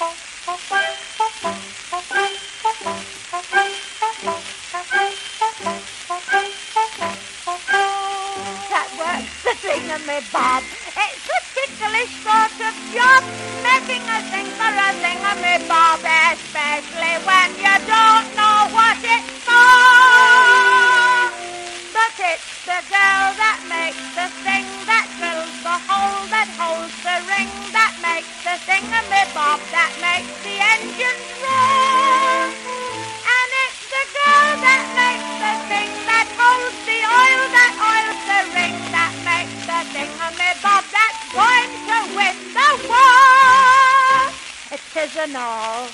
Thingamabob. It's a ticklish sort of job, making a thing for a thingamabob, especially when you don't know what it's for. But it's the girl that makes the thing that drills, the hole that holds the ring, that makes the thingamabob, that makes the engines roar. And it's the girl that makes the thing that holds the oil, that oils the ring, that makes the thingamabob that's going to win the war. It isn't all.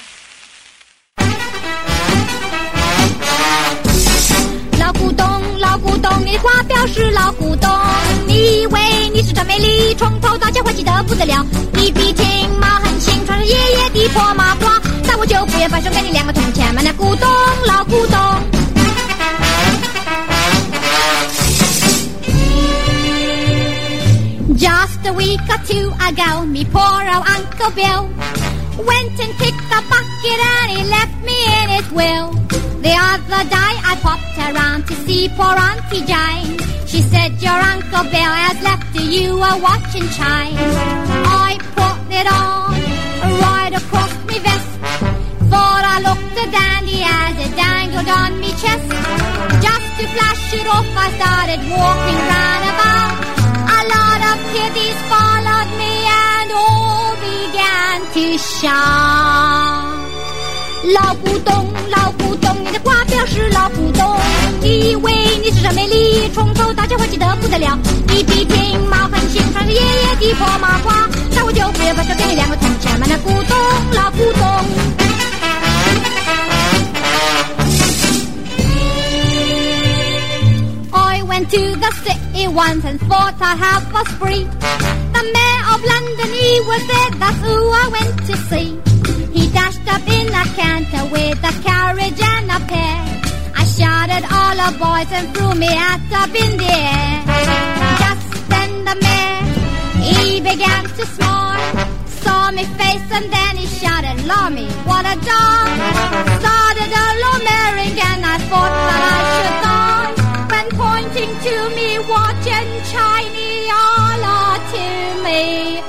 老古董，老古董，你的话表示老古董。你以为你是真美丽，从头到脚欢喜得不得了。你比金毛很轻，穿着爷爷的破马褂，在我就不愿把手给你两个铜钱嘛，那咕咚老咕咚。Just a week or two ago, me poor old Uncle Bill went and kicked the bucket and he left me in his will. The other day I popped around to see poor Auntie Jane. She said your Uncle Bill has left you a watch and chain. I put it on right across me vest. Thought I looked a dandy as it dangled on me chest. Just to flash it off I started walking round about. A lot of kiddies followed me and all began to shout. 老古董，老古董，你的挂表是老古董，你以为你是张美丽，从头到脚会记得不得了。你比听毛很新，穿着爷爷的破麻褂，那我就不要把手给你两个铜钱嘛，那古董，老古董。I went to the city once and thought I'd have a spree. The mayor of London, he was there, that's who I went to see. He dashed up in a canter with a carriage and a pair. I shouted all the boys and threw me hat up in the air. Just then the mayor, he began to smile, saw me face and then he shouted, Lormy, what a dog. Started a low merring and I thought that I should die. When pointing to me, watch and Chinese all are to me.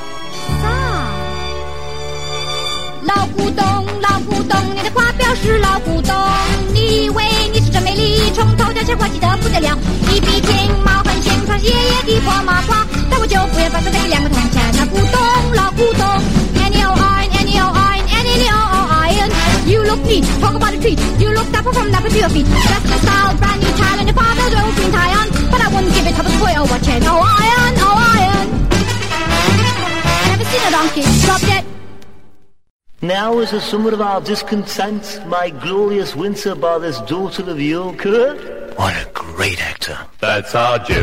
老古董，老古董，你的挂表是老古董，你以为你是真美丽，从头到脚我记得不得了。你比听毛很新，穿爷爷的破麻褂，但我就不要把手给你两个铜钱，那古董，老古董。Any old iron, any old iron, any old iron. You look neat, talk about a treat. You look dapper from dapper to your feet. That's the style, brand new Thailand, the father will bring tie on, but I wouldn't give it up a toy or watch it. Oh iron, oh iron. Never seen a donkey drop dead. Now is the summer of our discontent, my glorious winter by this daughter of your Kurt. What a great actor. That's our Jim.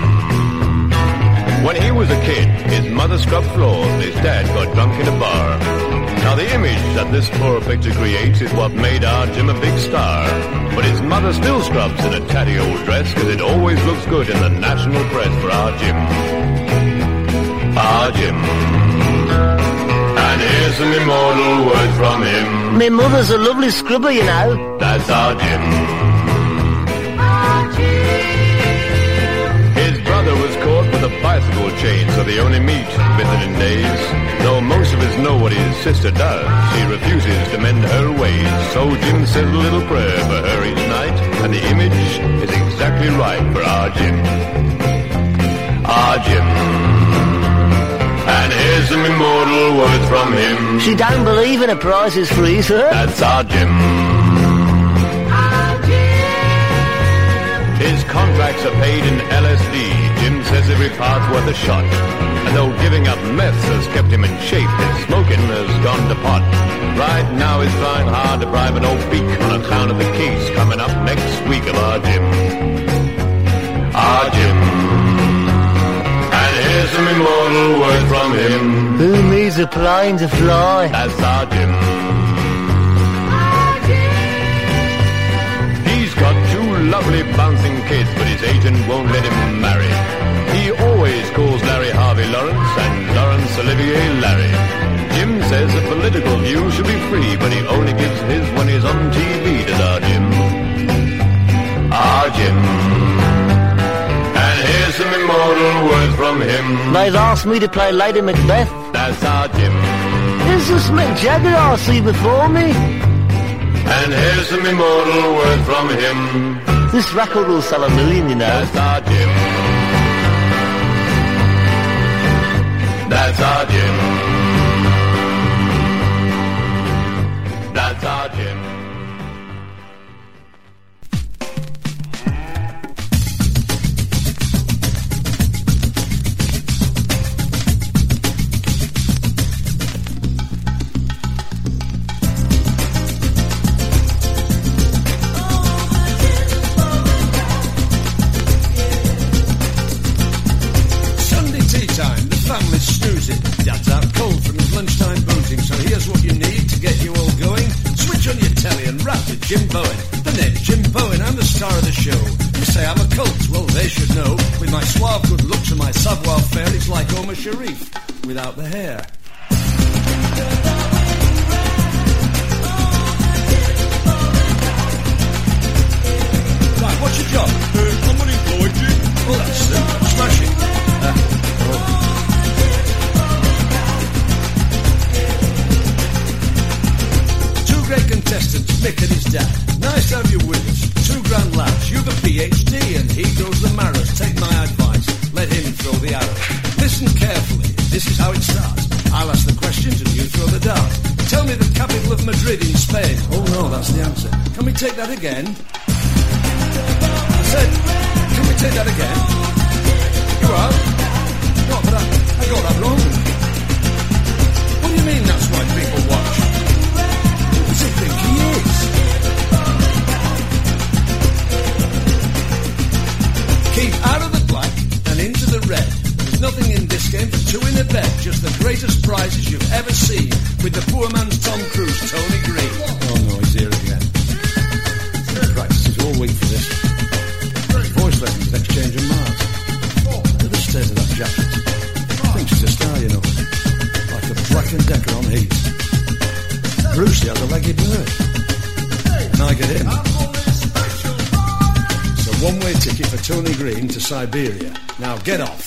When he was a kid, his mother scrubbed floors and his dad got drunk in a bar. Now the image that this poor picture creates is what made our Jim a big star. But his mother still scrubs in a tatty old dress, cause it always looks good in the national press for our Jim. Our Jim. And here's some immortal words from him. My mother's a lovely scrubber, you know. That's our Jim. Our Jim. His brother was caught with a bicycle chain, so they only meet visiting days. Though most of us know what his sister does, she refuses to mend her ways. So Jim says a little prayer for her each night, and the image is exactly right for our Jim. Our Jim. And here's some immortal words from him. She don't believe in a prize is free, sir. That's our Jim. Our Jim. His contracts are paid in L S D. Jim says every part's worth a shot. And though giving up meth has kept him in shape, his smoking has gone to pot. Right now he's trying hard to bribe an old beak on account of the case coming up next week of our Jim. Our Jim. Here's some immortal words from him. Who needs a plane to fly? That's our Jim. Our Jim. He's got two lovely bouncing kids, but his agent won't let him marry. He always calls Larry Harvey Lawrence and Lawrence Olivier Larry. Jim says a political view should be free, but he only gives his when he's on T V, does our Jim. Our Jim. Here's some immortal words from him. They've asked me to play Lady Macbeth. That's our Jim. Is this Mick Jagger I see before me? And here's some immortal words from him. This record will sell a million, you know. That's our Jim. That's our Jim. That's our Jim. That's our cool poet and the star of the show. You say I'm a cult, well they should know. With my suave good looks and my savoir-faire, it's like Omar Sharif without the hair. Right, what's your job? Uh, I'm unemployed, you. Well, that's super. Smash it. Uh, oh. Two great contestants, Mick and his dad. Nice to have you with us. Two grand lads. You've a P H D and he goes the marrows. Take my advice. Let him throw the arrow. Listen carefully. This is how it starts. I'll ask the questions and you throw the dart. Tell me the capital of Madrid in Spain. Oh no, that's the answer. Can we take that again? I said, can we take that again? You are? No, but I, I got that wrong. What do you mean that's why people watch? Who does he think he is? Keep out of the black and into the red. There's nothing in this game but two in a bed. Just the greatest prizes you've ever seen. With the poor man's Tom Cruise, Tony Green. Oh no, he's here again. Practices all week for this. Voice lessons, exchange and Mars. Look at the state of that jacket. Thinks he's a star, you know. Like a Black and Decker on heat. Brucey has a leggy bird. And I get him. It's a one-way ticket for Tony Green to Siberia. Now get off.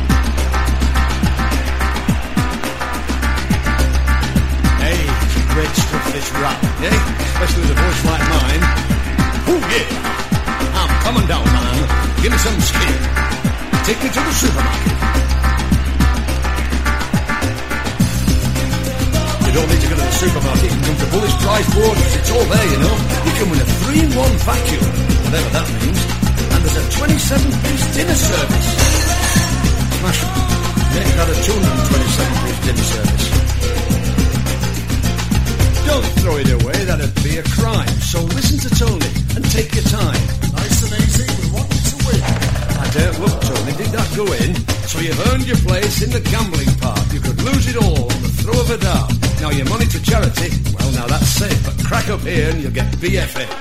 Hey, great stuff this rap, eh? Especially with a voice like mine. Oh yeah! I'm coming down, man. Give me some skin. Take me to the supermarket. You don't need to go to the supermarket. You can come to Bullish Price Borders. It's all there, you know. You can win a three in one vacuum, whatever that means. And there's a twenty-seven piece dinner service. Smash it. Make that a two hundred twenty-seven piece dinner service. Don't throw it away, that'd be a crime. So listen to Tony and take your time. Nice and easy, we want you to win. I don't look, Tony, did that go in? So you've earned your place in the gambling part. You could lose it all on the throw of a dart. Now your money to charity, well now that's safe, but crack up here and you'll get B F H.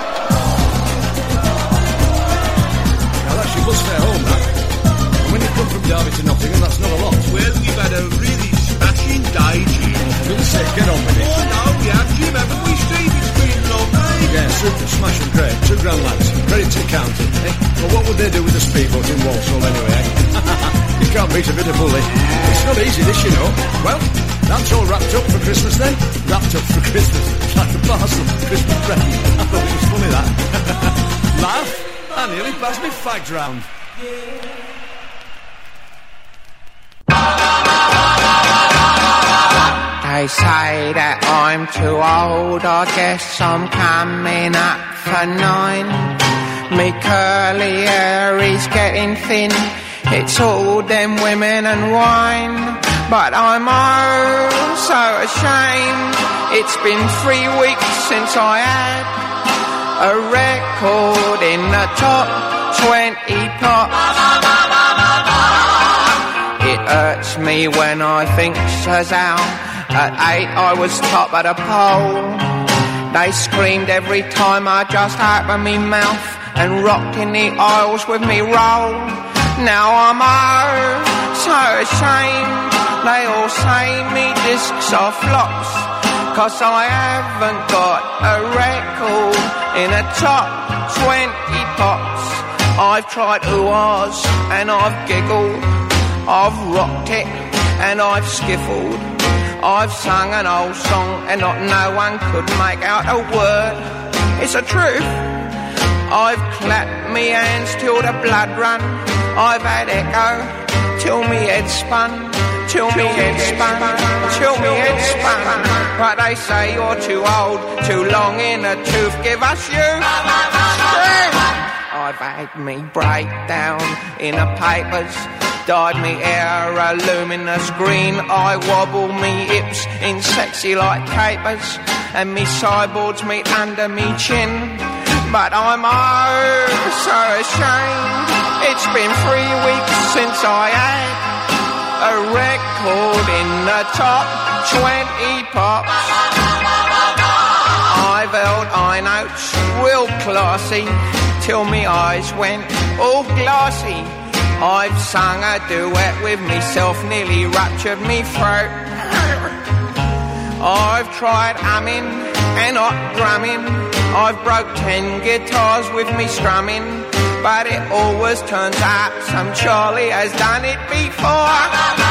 Now that's your bus fare home, that. And when you come from Derby to Nottingham, that's not a lot. Well, you've had a really smashing day, Jim. For goodness sake, get on with it. Oh no, yeah, Jim, haven't we, Steve? It's been lovely. Yeah, super, smashing great. Two grand lads, ready to count it, eh? Well, what would they do with the speedboat in Walsall anyway, eh? You can't beat a bit of bully. It's not easy, this, you know. Well, that's all wrapped up for Christmas, then. Wrapped up for Christmas. Like a parcel of Christmas present. I thought it was funny, that. Laugh? I nearly passed me fags round. They say that I'm too old, I guess I'm coming up for nine. Me curly hair is getting thin, it's all them women and wine. But I'm oh so ashamed, it's been three weeks since I had a record in the top twenty pop. It hurts me when I think says out. At eight I was top of the pole. They screamed every time I just opened me mouth and rocked in the aisles with me roll. Now I'm oh so ashamed. They all say me discs are flops, 'cause I haven't got a record in a top twenty pops. I've tried ooh-ahs and I've giggled, I've rocked it and I've skiffled. I've sung an old song and not no one could make out a word. It's the truth. I've clapped me hands till the blood run. I've had echo till me head spun. Till me head spun. Till me head spun. But they say you're too old, too long in the tooth. Give us you. I've had me breakdown in the papers. Dyed me hair a luminous green. I wobble me hips in sexy like capers. And me sideboards meet under me chin. But I'm oh so ashamed. It's been three weeks since I had a record in the top twenty pops. I've held high notes real classy, till me eyes went all glossy. I've sung a duet with myself, nearly ruptured me throat. I've tried humming and not drumming. I've broke ten guitars with me strumming, but it always turns out some Charlie has done it before.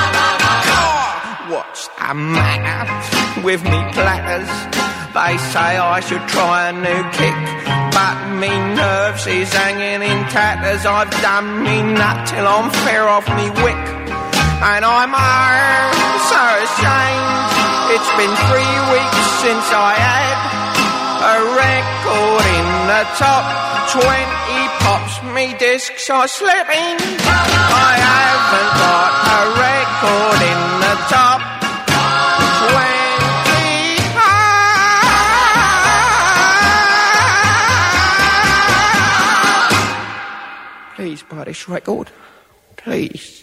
What's the matter with me platters? They say I should try a new kick, but me nerves is hanging in tatters. I've done me nut till I'm fair off me wick, and I'm oh, so ashamed. It's been three weeks since I had a record in the top twenty pops. Me discs are slipping. I haven't got a record in the top twenty. Please buy this record, please.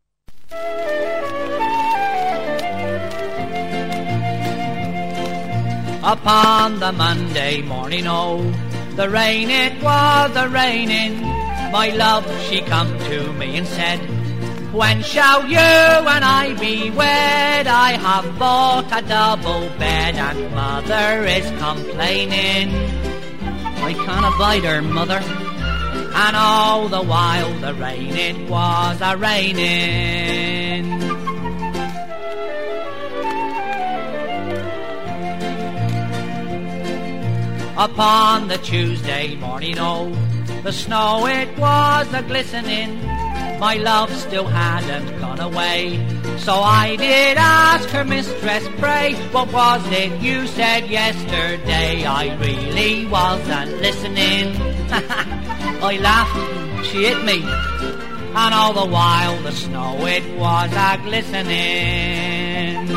Upon the Monday morning, oh, the rain it was a raining. My love, she come to me and said, when shall you and I be wed? I have bought a double bed and mother is complaining. I can't abide her, mother. And all the while the rain it was a raining. Upon the Tuesday morning, oh, the snow it was a glistening. My love still hadn't gone away, so I did ask her mistress, pray, what was it you said yesterday? I really wasn't listening. I laughed, she hit me, and all the while the snow it was a glistening.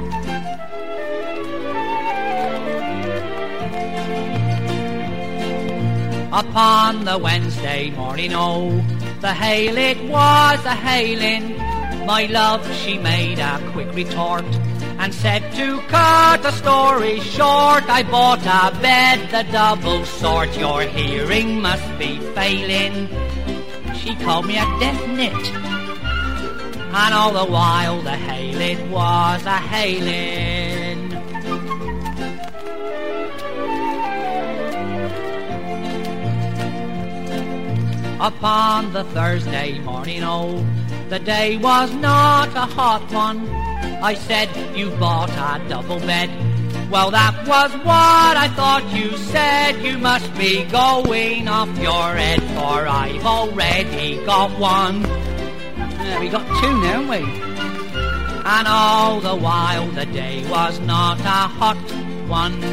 Upon the Wednesday morning, oh, the hail it was a hailing. My love, she made a quick retort and said, to cut the story short, I bought a bed, the double sort. Your hearing must be failing. She called me a deaf nit, and all the while the hail it was a hailing. Upon the Thursday morning, oh, the day was not a hot one. I said, you bought a double bed. Well, that was what I thought you said. You must be going off your head, for I've already got one. Yeah, we got two now, haven't we? And all the while the day was not a hot one.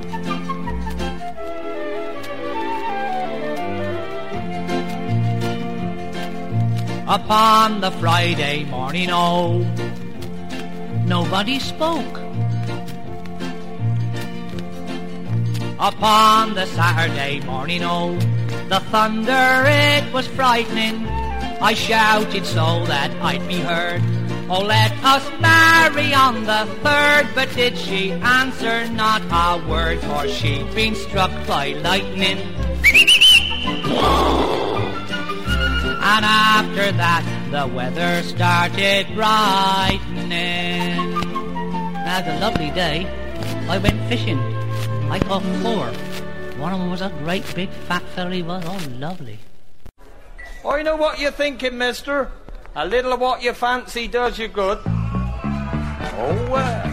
Upon the Friday morning, oh, nobody spoke. Upon the Saturday morning, oh, the thunder it was frightening. I shouted so that I'd be heard, oh, let us marry on the third. But did she answer not a word, for she'd been struck by lightning. And after that, the weather started brightening. That was a lovely day. I went fishing. I caught four. One of them was a great big fat fella he was. Oh, lovely. I know what you're thinking, mister. A little of what you fancy does you good. Oh, well.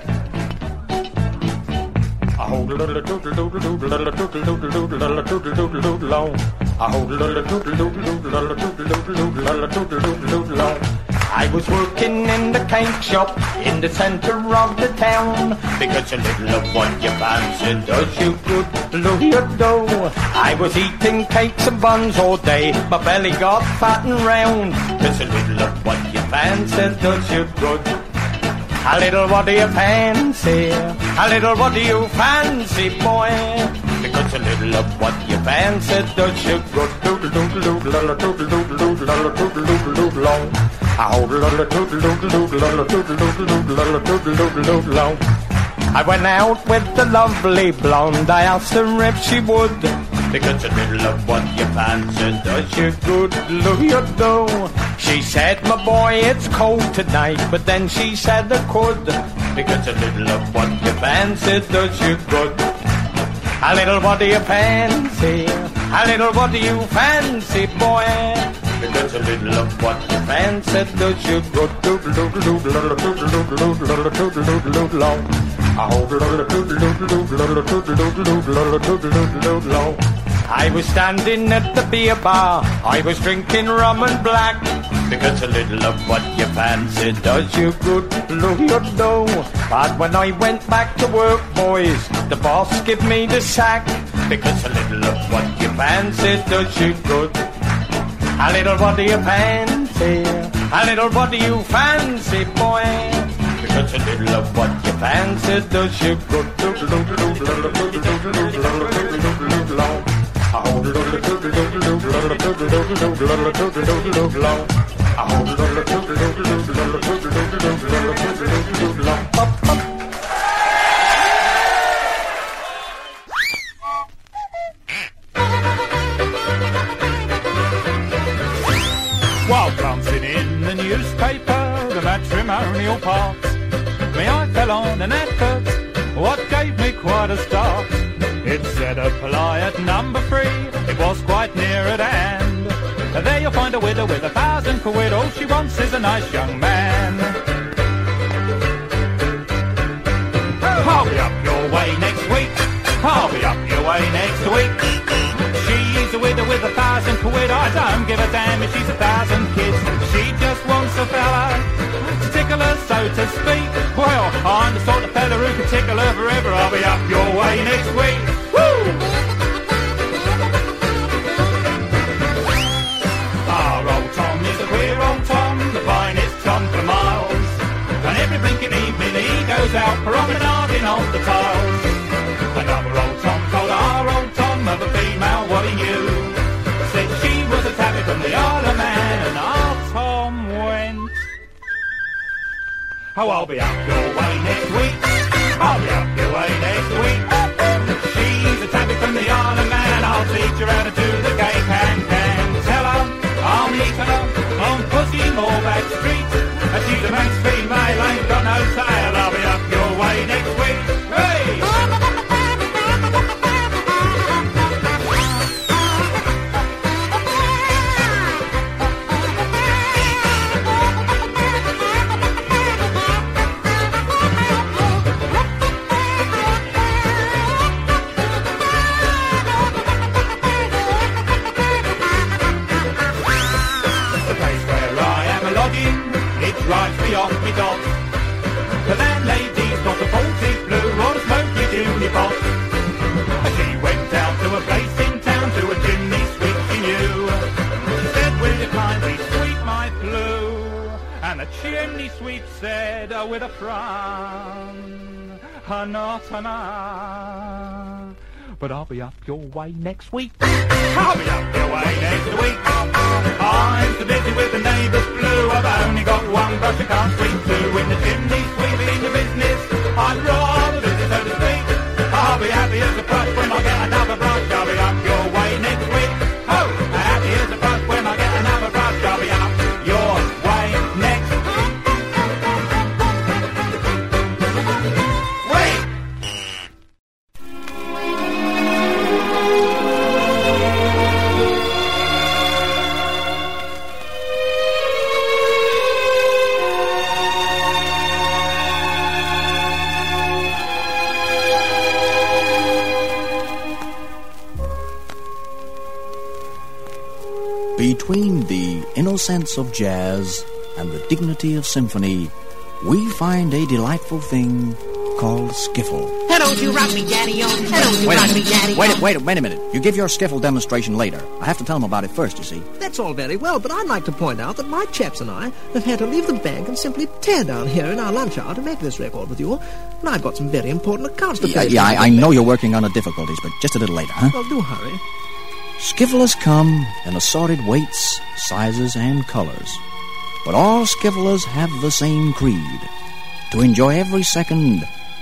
I hold a little doodle doodle doodle little doodle doodle doodle little doodle doodle doodle long. I hold a little doodle doodle doodle little doodle doodle doodle little doodle doodle doodle long. I was working in the cake shop in the centre of the town, because a little of what you fancy does you good, look your dough. I was eating cakes and buns all day, my belly got fat and round, because a little of what you fancy does you good. A little what do you fancy? A little what do you fancy, boy? Because a little of what you fancy does you good. Doodle doodle doodle doodle doodle doodle doodle doodle doodle doodle long. I hold a little doodle doodle doodle doodle doodle doodle doodle doodle doodle doodle long. I went out with the lovely blonde. I asked her if she would, because a little of what you fancy does you good, look you do. She said, my boy, it's cold tonight, but then she said I could, because a little of what you fancy does you good. A little what do you fancy? A little what do you fancy, boy? Because a little of what you fancy does you good. I was standing at the beer bar, I was drinking rum and black, because a little of what you fancy does you good, look you know. But when I went back to work, boys, the boss gave me the sack, because a little of what you fancy does you good. A little what do you fancy? A little what do you fancy, boy? Because a little of what you fancy does you good. While glancing in the newspaper, the matrimonial parts, my eye fell on an advert, what gave me quite a start. It said apply at number three, it was quite near at hand. There you'll find a widow with a thousand quid, all she wants is a nice young man. I'll be up your way next week, I'll be up your way next week. She's a widow with a thousand quid, I don't give a damn if she's a thousand kids. She just wants a fella to tickle her, so to speak. Well, I'm the sort of fella who can tickle her forever. I'll be up your way next week. Woo! Our old Tom is a queer old Tom, the finest Tom for miles. And every blinking evening he goes out promenading on the tiles. Another old Tom told our old Tom of a female what he knew. Said she was a tabby from the Isle of Man, and our Tom went, oh, I'll be up your way next week, I'll be up your way next week. She's a tabby from the Isle of Man, I'll teach her how to do the gay can-can. Tell her I'll meet her on Pussy Moorback Street, and she's a man's female, ain't got no tail. I'll be up your way next week. Hey! Drives me off me dot. The landlady's not a faulty blue or a smoky junior pot. She went down to a place in town to a chimney sweep she knew. She said, will you kindly sweep my flue? And the chimney sweep said, oh, with a frown, oh, not a nah. But I'll be up your way next week. I'll be up your way next week. I'm so busy with the neighbour's blue, I've only got one brush I can't sweep two. In the chimney sweeping the business, I'd rather busy, so to speak. I'll be happy as a brush when I get another brush. I'll be up your way next week. Oh, happy as a brush when I get another brush. I'll be up your way next week. Between the innocence of jazz and the dignity of symphony, we find a delightful thing called skiffle. Don't you rock me, Daddy-o. Don't you Wait a rock me, minute. Daddy-o. Wait, a- wait, a- wait a minute. You give your skiffle demonstration later. I have to tell them about it first, you see. That's all very well, but I'd like to point out that my chaps and I have had to leave the bank and simply tear down here in our lunch hour to make this record with you. And I've got some very important accounts to Yeah, pay. yeah I, I know you're working on the difficulties, but just a little later, huh? Well, do hurry. Skiffle has come in assorted weights, sizes, and colors. But all skifflers have the same creed: to enjoy every second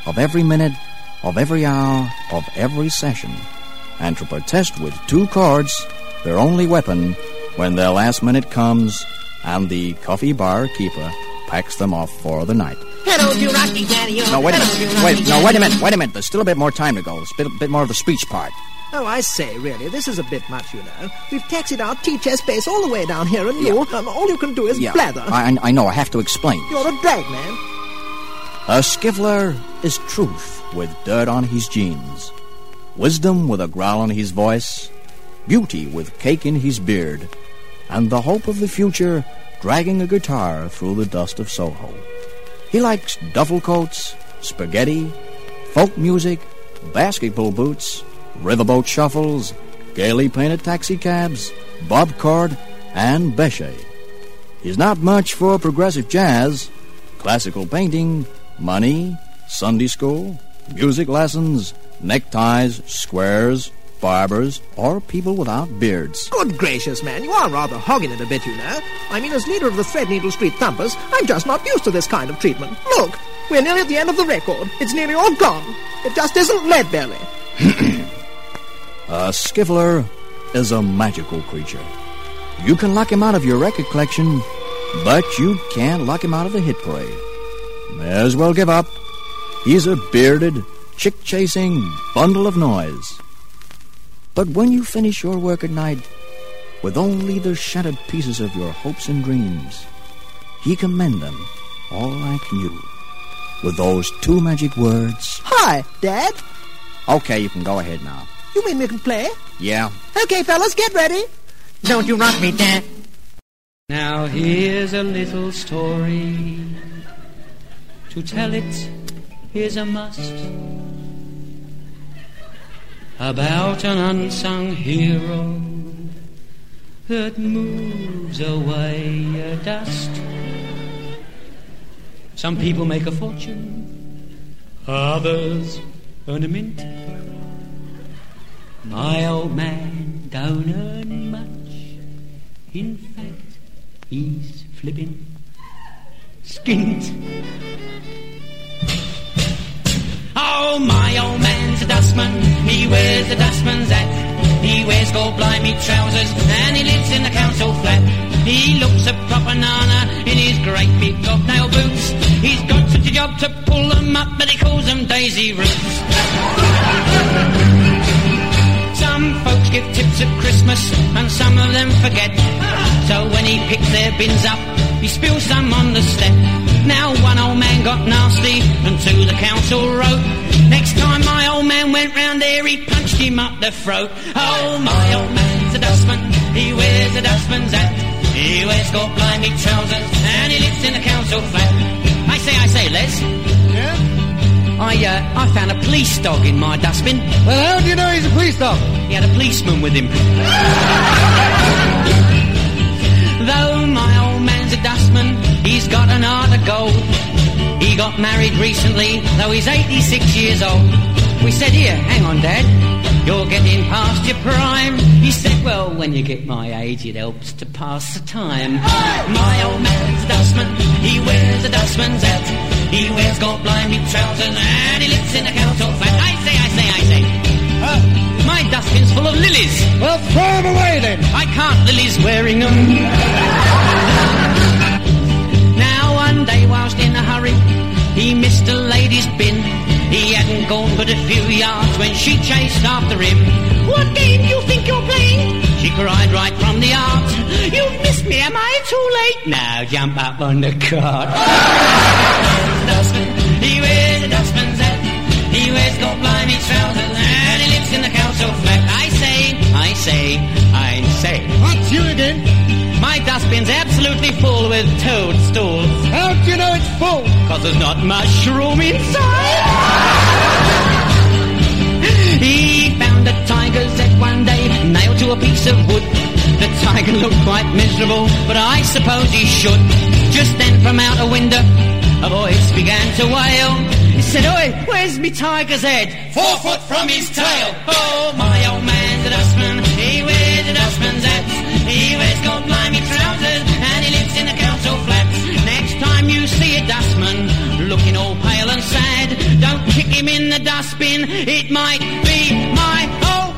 of every minute, of every hour, of every session, and to protest with two cards, their only weapon, when their last minute comes and the coffee bar keeper packs them off for the night. Hello, you Rocky Daddy. No, wait a minute. Wait, no, wait a minute. Wait a minute. There's still a bit more time to go. There's a bit, a bit more of the speech part. Oh, I say, really, this is a bit much, you know. We've taxied our T-chest base all the way down here, and you, um, all you can do is Yeah, blather. I, I know. I have to explain. You're a drag man. A Skivler is truth with dirt on his jeans, wisdom with a growl in his voice, beauty with cake in his beard, and the hope of the future dragging a guitar through the dust of Soho. He likes duffel coats, spaghetti, folk music, basketball boots, riverboat shuffles, gaily painted taxicabs, bob cord, and Bechet. He's not much for progressive jazz, classical painting, money, Sunday school, music lessons, neckties, squares, barbers, or people without beards. Good gracious, man, you are rather hogging it a bit, you know. I mean, as leader of the Threadneedle Street Thumpers, I'm just not used to this kind of treatment. Look, we're nearly at the end of the record. It's nearly all gone. It just isn't Leadbelly. A Skivler is a magical creature. You can lock him out of your record collection, but you can't lock him out of the hit parade. May as well give up. He's a bearded, chick-chasing bundle of noise. But when you finish your work at night with only the shattered pieces of your hopes and dreams, he can mend them, all like new, with those two magic words. Hi, Dad. Okay, you can go ahead now. You mean we can play? Yeah. Okay, fellas, get ready. Don't you rock me, Dad. Now here's a little story. To tell it is a must. About an unsung hero that moves away a dust. Some people make a fortune, others earn a mint. My old man don't earn much. In fact, he's flipping skint. Oh, my old man's a dustman. He wears a dustman's hat. He wears gold-blimey trousers and he lives in the council flat. He looks a proper nana in his great big hobnail boots. He's got such a job to pull them up, but he calls them daisy roots. Some folks give tips at Christmas and some of them forget. So when he picks their bins up, he spills some on the step. Now one old man got nasty and to the council wrote, next time my old man went round there, he punched him up the throat. Oh, my old man's a dustman. He wears a dustman's hat. He wears gold-blimey trousers and he lives in the council flat. I say, I say, Les. Yeah? I, uh, I found a police dog in my dustbin. Well, how do you know he's a police dog? He had a policeman with him. Though my old man's a dustman, he's got an heart of gold. He got married recently, though he's eighty-six years old. We said, here, hang on, Dad, you're getting past your prime. He said, well, when you get my age, it helps to pass the time. My old man's a dustman, he wears a dustman's hat. He wears gold-blimey trousers and he lives in a council flat. I say, I say, I say. Uh, my dustbin's full of lilies. Well, throw them away then. I can't, Lily's wearing them. Now one day whilst in a hurry, he missed a lady's bin. He hadn't gone but a few yards when she chased after him. What game do you think you're playing? She cried right from the art. You've missed me, am I too late? Now jump up on the cart. Dustman, he wears a dustman's hat. He wears gold-blimey trousers and he lives in the council flat. I say, I say, I say. What's you again? My dustbin's absolutely full with toadstools. How do you know it's full? Cause there's not much room inside. He found a tiger's head one day, nailed to a piece of wood. The tiger looked quite miserable, but I suppose he should. Just then from out a window, a voice began to wail. He said, oi, where's me tiger's head? Four foot from his tail. Oh, my old man's a dustman. He wears a dustman's hat. He wears gold-blimey trousers and he lives in a council flat. Next time you see a dustman looking all pale and sad, don't kick him in the dustbin. It might be my old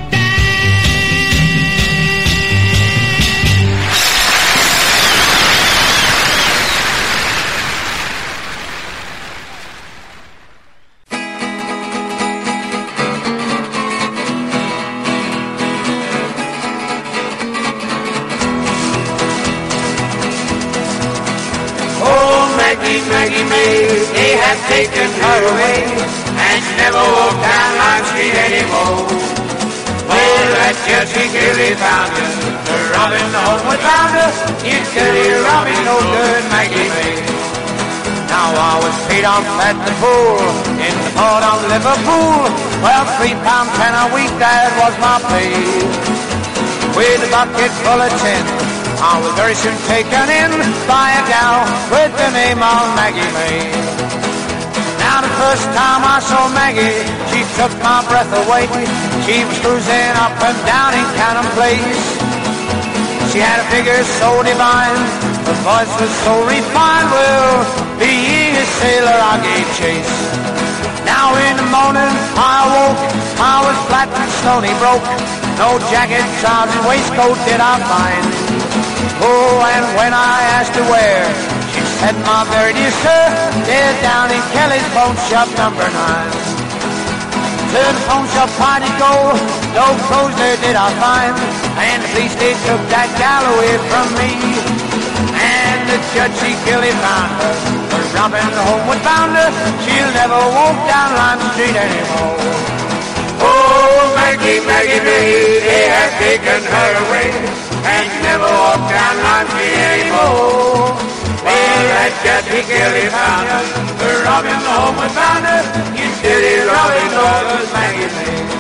Maggie, Maggie May, they have taken her away, and she never walked down Lime Street anymore. Well, that Judgy Gilly found her, the Robin the homeward bounder, you dirty Robin, no good Maggie May. Now I was paid off at the pool, in the port of Liverpool, well, three pound ten a week, that was my pay. With a bucket full of tin, I was very soon taken in by a gal with the name of Maggie May. Now the first time I saw Maggie, she took my breath away. She was cruising up and down in Cannon Place. She had a figure so divine, her voice was so refined. Well, being a sailor I gave chase. Now in the morning I awoke, I was flat and stony broke. No jacket, trousers, waistcoat did I find. Oh, and when I asked her where, she said, my very dear sir, they're down in Kelly's Pawn Shop number nine. To the pawn shop I did go, no clothes there did I find, and the police they took that gal away from me. And the judge, she Gilly found her, but Robin the homeward bound her, she'll never walk down Lime Street anymore. Oh, Maggie, Maggie, Maggie, they have taken her away, and she never walk down Lime Street anymore. Well, that Judgy Gilly found her, the Robin the homeward bound her, you dirty Robin, all Maggie May.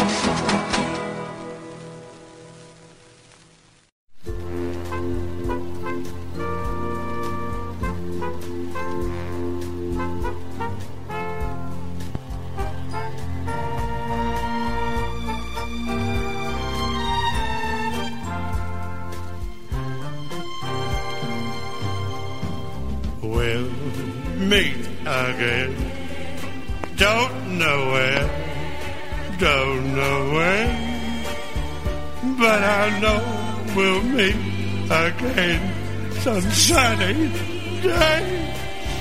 We'll meet again. Don't know where, don't know when, but I know we'll meet again some sunny day.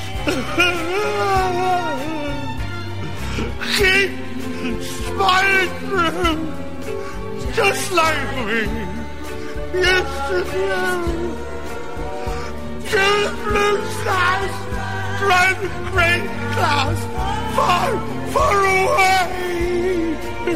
Keep smiling through, just like we used to do. To the blue skies, drive the great clouds far, far away.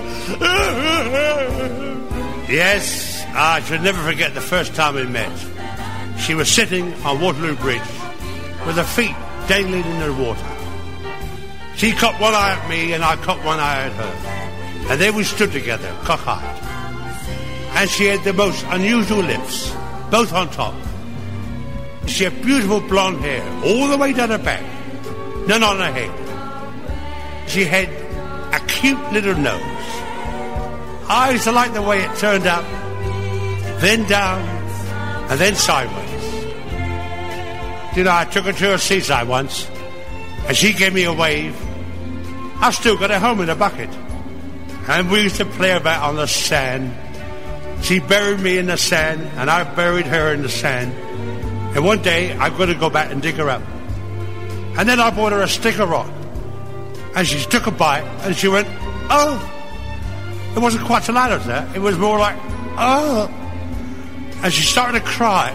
Yes, I shall never forget the first time we met. She was sitting on Waterloo Bridge with her feet dangling in the water. She cocked one eye at me and I cocked one eye at her. And there we stood together, cock-eyed. And she had the most unusual lips, both on top. She had beautiful blonde hair all the way down her back, none on her head. She had a cute little nose. I used to like the way it turned up, then down, and then sideways. You know, I took her to a seaside once, and she gave me a wave. I still got her home in a bucket. And we used to play about on the sand. She buried me in the sand, and I buried her in the sand. And one day, I'm going to go back and dig her up. And then I bought her a stick of rock. And she took a bite, and she went, oh. It wasn't quite so loud as that. It was more like, oh. And she started to cry.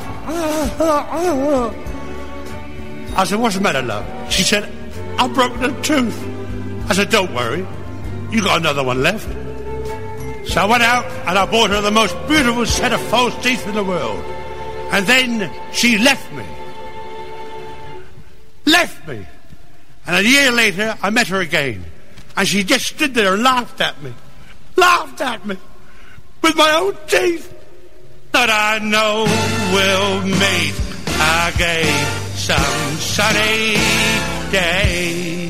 I said, what's the matter, love? She said, I've broken a tooth. I said, don't worry. You got another one left. So I went out, and I bought her the most beautiful set of false teeth in the world. And then she left me. Left me. And a year later, I met her again. And she just stood there and laughed at me. Laughed at me. With my own teeth. That I know we'll meet again some sunny day.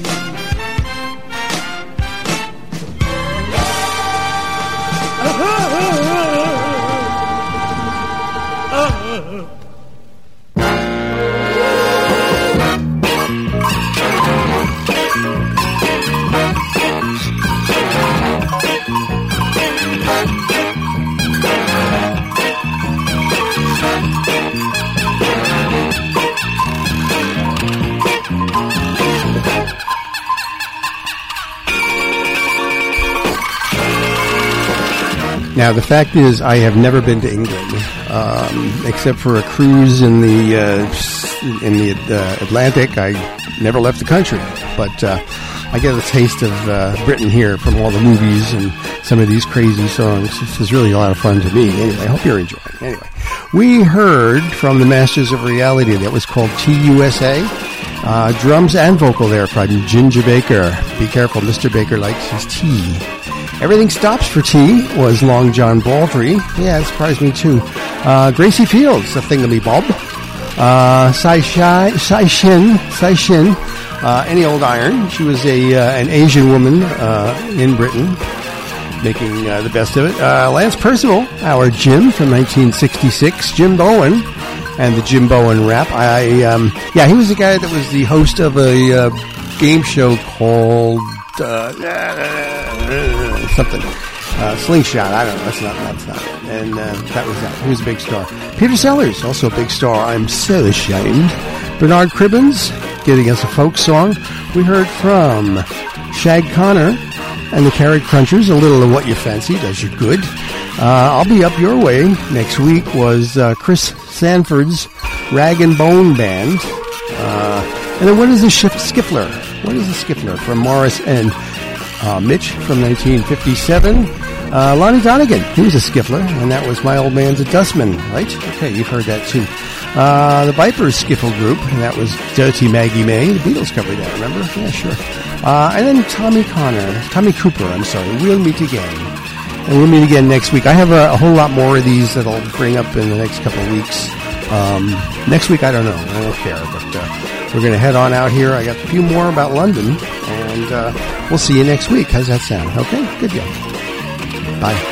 Now, the fact is, I have never been to England, um, except for a cruise in the uh, in the uh, Atlantic. I never left the country, but uh, I get a taste of uh, Britain here from all the movies and some of these crazy songs. This is really a lot of fun to me. Anyway, I hope you're enjoying. Anyway, we heard from the Masters of Reality. That was called T U S A. Uh, drums and vocal there from Ginger Baker. Be careful, Mister Baker likes his tea. Everything Stops for Tea was Long John Baldry. Yeah, it surprised me too. Uh, Gracie Fields, a thingamy-bob. Uh, Sai Shai, Sai Shin, Sai Shin, uh, Any Old Iron. She was a uh, an Asian woman uh, in Britain, making uh, the best of it. Uh, Lance Percival, our Jim from nineteen sixty-six. Jim Bowen and the Jim Bowen Rap. I um, yeah, he was the guy that was the host of a uh, game show called uh, something. Uh, Slingshot, I don't know, that's not, that's not it. And uh, that was that. He was a big star. Peter Sellers, also a big star. I'm so ashamed. Bernard Cribbins, giving us a folk song. We heard from Shag Connor and the Carrot Crunchers, A Little of What You Fancy, does you good. Uh, I'll Be Up Your Way next week was uh, Chris Sanford's Rag and Bone Band. Uh, and then what is the Sh- Skiffler? What is the Skiffler from Morris and uh, Mitch from nineteen fifty-seven? Uh, Lonnie Donegan, he was a Skiffler, and that was My Old Man's a Dustman, right? Okay, you've heard that too. Uh, the Vipers Skiffle Group, and that was Dirty Maggie May. The Beatles covered that, remember? Yeah, sure. Uh, and then Tommy Connor, Tommy Cooper, I'm sorry, We'll Meet Again. And we'll meet again next week. I have a, a whole lot more of these that I'll bring up in the next couple of weeks. Um, next week, I don't know. I don't care, but uh, we're going to head on out here. I got a few more about London, and uh, we'll see you next week. How's that sound? Okay, good deal. Bye.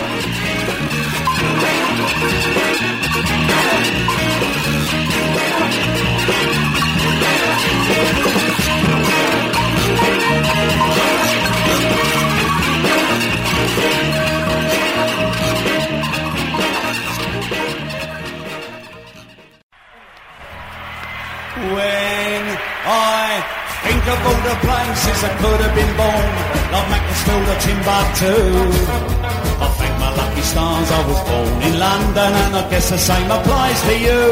When I think of all the places I could have been born, like Macclesfield or Timbuktu, I thank my lucky stars I was born in London, and I guess the same applies to you.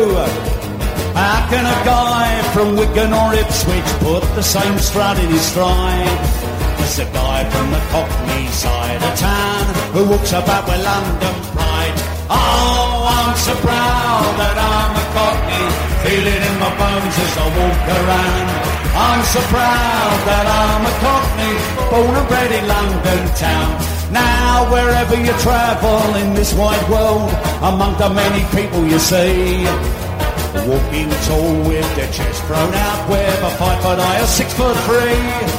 How can a guy from Wigan or Ipswich put the same strut in his stride as a guy from the Cockney side of town who walks about with London pride? Oh, I'm so proud that I'm a Cockney, feel it in my bones as I walk around. I'm so proud that I'm a Cockney, born and bred in London town. Now wherever you travel in this wide world, among the many people you see, walking tall with their chest thrown out, whether five foot high or six foot three.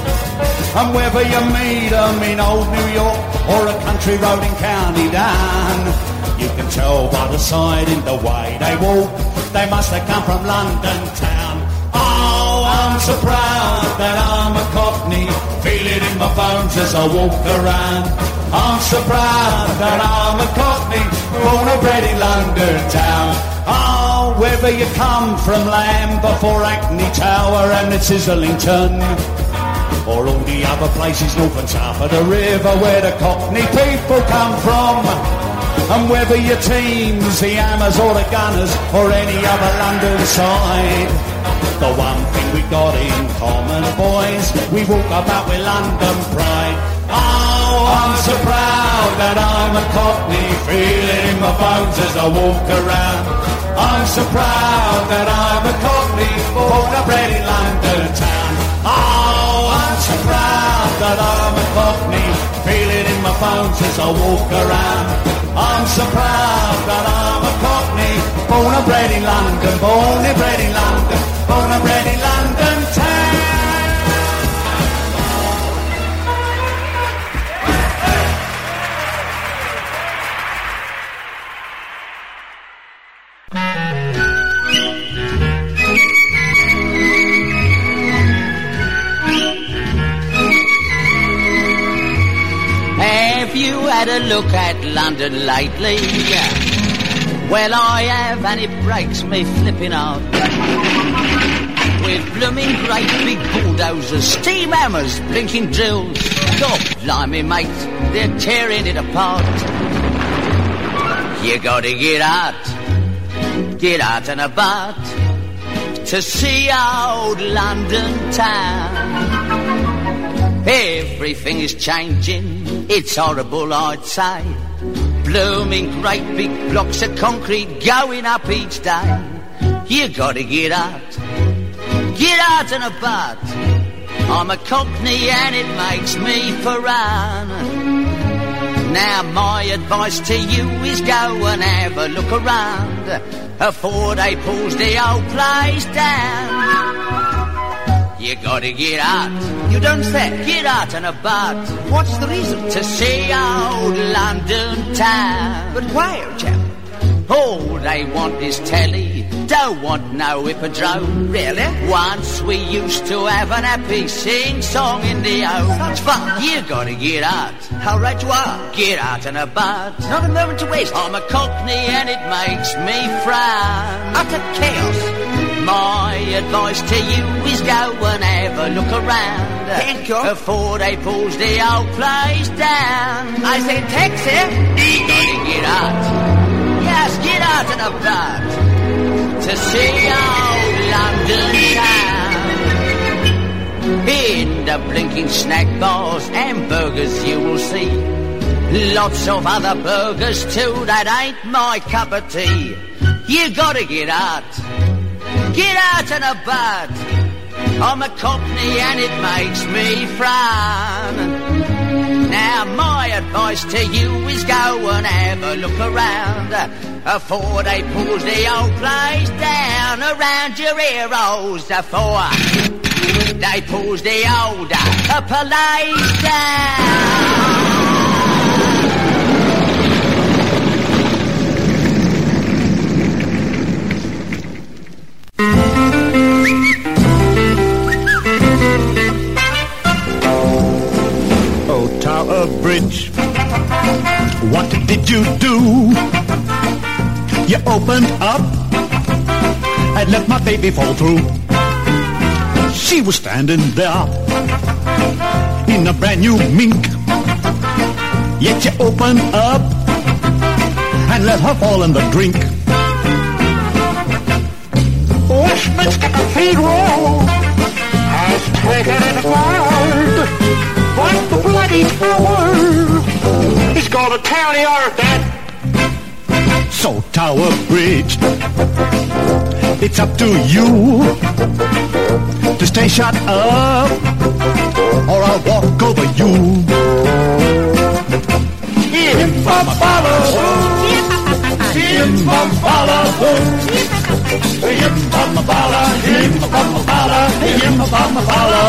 And whether you meet them in old New York or a country road in County Down, you can tell by the side in the way they walk, they must have come from London town. Oh, I'm so proud that I'm a Cockney, feel it in my bones as I walk around. I'm so proud that I'm a Cockney, born and bred in London town. Oh, whether you come from Lambeth or Hackney Tower and it's Islington, or all the other places north and south of the river where the Cockney people come from. And whether your team's the Hammers or the Gunners or any other London side, the one thing we got in common, boys, we walk about with London pride. Oh, I'm so proud that I'm a Cockney, feel it in my bones as I walk around. I'm so proud that I'm a Cockney, born and bred in London town. Oh, I'm so proud that I'm a Cockney, feel it in my bones as I walk around. I'm so proud that I'm a Cockney, born and bred in London, born and bred in London, born and bred in London town. Have you had a look at London lately? Well, I have, and it breaks me flipping heart. With blooming great big bulldozers, steam hammers, blinking drills. God blimey, mate, they're tearing it apart. You gotta get out, get out and about to see old London town. Everything is changing, it's horrible I'd say. Blooming great big blocks of concrete going up each day. You gotta get out, get out and about. I'm a Cockney and it makes me frown. Now my advice to you is go and have a look around afore they pulls the old place down. You gotta get out. You don't say. Get out and about. What's the reason? To see old London town. But why, old chap? All they want is telly, don't want no hippodrome. Really? Once we used to have an happy sing-song in the home. Sounds fun. You gotta get out. How right you are. Get out and about. Not a moment to waste. I'm a Cockney and it makes me frown. Utter chaos. My advice to you is go and have a look around. Thank you. Before they pulls the old place down. I say taxi. You gotta get out. Yes, get out and about to see old London town. In the blinking snack bars and burgers you will see lots of other burgers too that ain't my cup of tea. You gotta get out, get out and about. I'm a Cockney and it makes me frown. Now my advice to you is go and have a look around afore they pulls the old place down around your ear holes afore they pulls the old place down. Tower Bridge, what did you do? You opened up and let my baby fall through. She was standing there in a brand new mink, yet you opened up and let her fall in the drink. Westminster Cathedral has taken it wide. But the bloody tower is gonna tell the earth that. So Tower Bridge, it's up to you to stay shut up, or I'll walk over you. Im-bum-balla, im-bum-balla, im-bum-balla, im-bum-balla, im-bum-balla.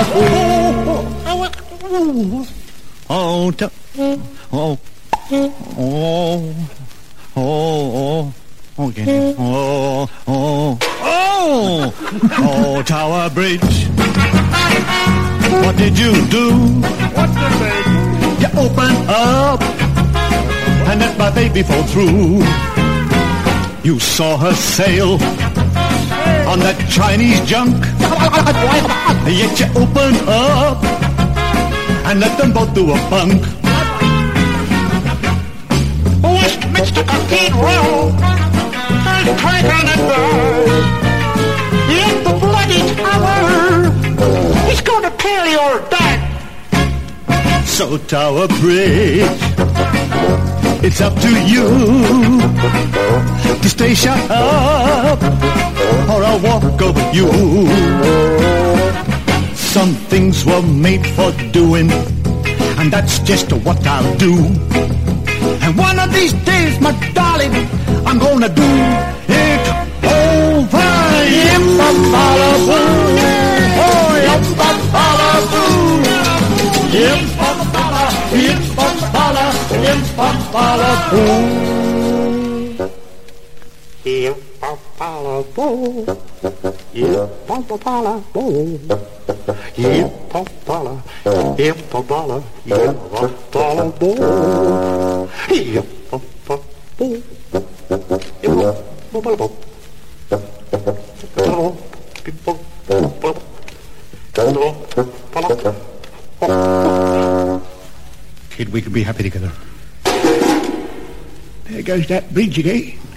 Oh, to- oh, oh, oh, oh, okay. Oh, oh, oh, oh, Tower Bridge. What did you do? What did they do? You opened up and let my baby fall through. You saw her sail on that Chinese junk, yet you opened up and let them both do a bunk. Westminster Cathedral has taken it back. Yet the bloody tower is gonna tell your dad. So Tower Bridge, it's up to you to stay shut up, or I'll walk over you. Some things were made for doing, and that's just what I'll do. And one of these days, my darling, I'm gonna do it over. Yim-bum-balla-boo, oh, yim-bum-balla-boo, yim-bum-balla, yim-bum-balla, yim-bum-balla-boo, yim-bum-balla-boo, yim-bum-balla-boo. Yip-bum-balla, yip-bum-balla, yip-bum-balla-boo. Yip-bum-balla-boo, yip-bum-balla-boo. Kid, we could be happy together. goes that bridge again.